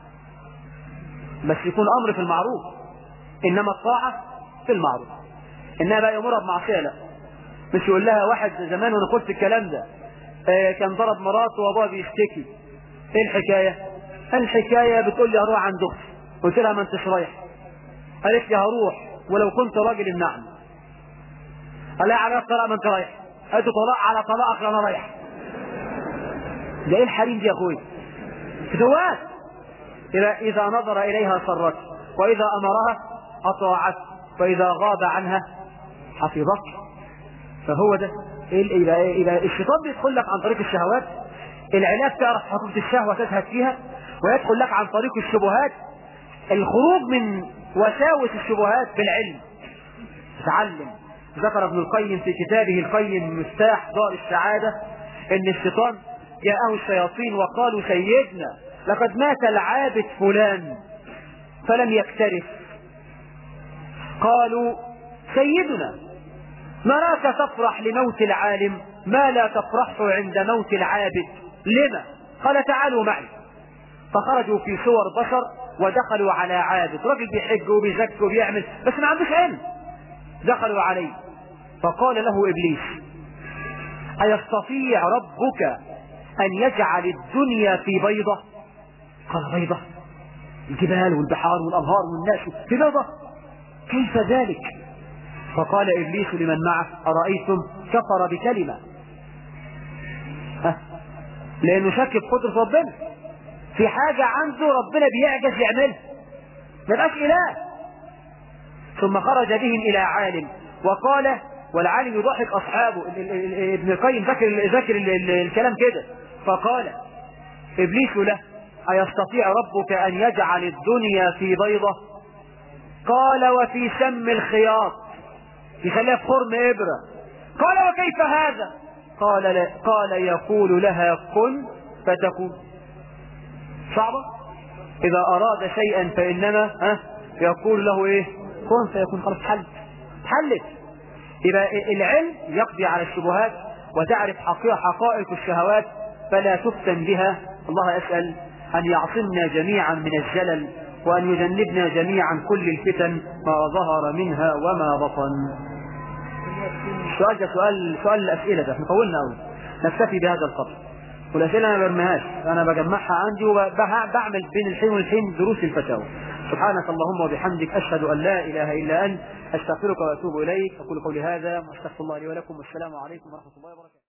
بس يكون امر في المعروف، انما الطاعة في المعروف. انها بقى يأمرها بمعصية، لا. مش يقول لها واحد زمان وانا قلت الكلام ده آه كان ضرب مراته وابوها بيشتكي، ايه الحكاية؟ الحكاية بتقول لي هروح عند اختي، قلت لها ما انتش رايح، قالت لي هروح ولو كنت راجل النعم. قال لها على طلاق ما انت رايح، قالت طلاق على طلاقك انا رايح. ده ايه الحريم دي يا اخوي؟ فتوات. إذا إذا نظر إليها سرت، وإذا أمرها أطاعت، وإذا غاب عنها حفظت. فهو ده إذا إذا الشيطان بيدخل لك عن طريق الشهوات، العلاج تعرف حقيقة الشهوة تزهد فيها، ويدخل لك عن طريق الشبهات، الخروج من وساوس الشبهات بالعلم. تعلم. ذكر ابن القيم في كتابه القيم مفتاح دار السعادة ان الشيطان جاءه الشياطين وقالوا سيدنا لقد مات العابد فلان فلم يكترث. قالوا سيدنا نراك تفرح لموت العالم ما لا تفرح عند موت العابد، لما؟ قال تعالوا معي. فخرجوا في صور بشر ودخلوا على عابد، رجل بيحج وبيزكي وبيعمل بس ما عندوش علم. دخلوا عليه فقال له إبليس أيستطيع ربك أن يجعل الدنيا في بيضة؟ قال بيضة؟ الجبال والبحار والأنهار والناس في بيضة؟ كيف ذلك؟ فقال إبليس لمن معه أرأيتم كفر بكلمة، ها؟ لأنه شك في قدرة ربنا، في حاجة عنده ربنا بيعجز يعملها، ما بقاش إله. ثم خرج بهم إلى عالم وقال، والعالم يضحك أصحابه، ابن القيم ذكر ذكر الكلام كده، فقال إبليس له أيستطيع ربك أن يجعل الدنيا في بيضة؟ قال وفي سم الخياط، يخليها في خرم إبرة. قال وكيف هذا؟ قال لا. قال يقول لها كن فتكون. صعبة؟ إذا أراد شيئا فإنما ها يقول له إيه؟ كن فيكون. خلاص حلت حلت. يبقى العلم يقضي على الشبهات وتعرف حقيقة حقائق الشهوات فلا تفتن بها. الله أسأل أن يعصمنا جميعا من الزلل وأن يجنبنا جميعا كل الفتن ما ظهر منها وما بطن. السؤال ده سؤال سؤال الأسئلة ده احنا طولنا أوي، نكتفي بهذا القدر. والأسئلة أنا برميهاش، أنا بجمعها عندي وبعمل بين الحين والحين دروس الفتاوى. سبحانك اللهم وبحمدك أشهد أن لا إله إلا أنت أستغفرك وأتوب إليك. أقول قولي هذا وأستغفر الله لي ولكم، والسلام عليكم ورحمة الله وبركاته.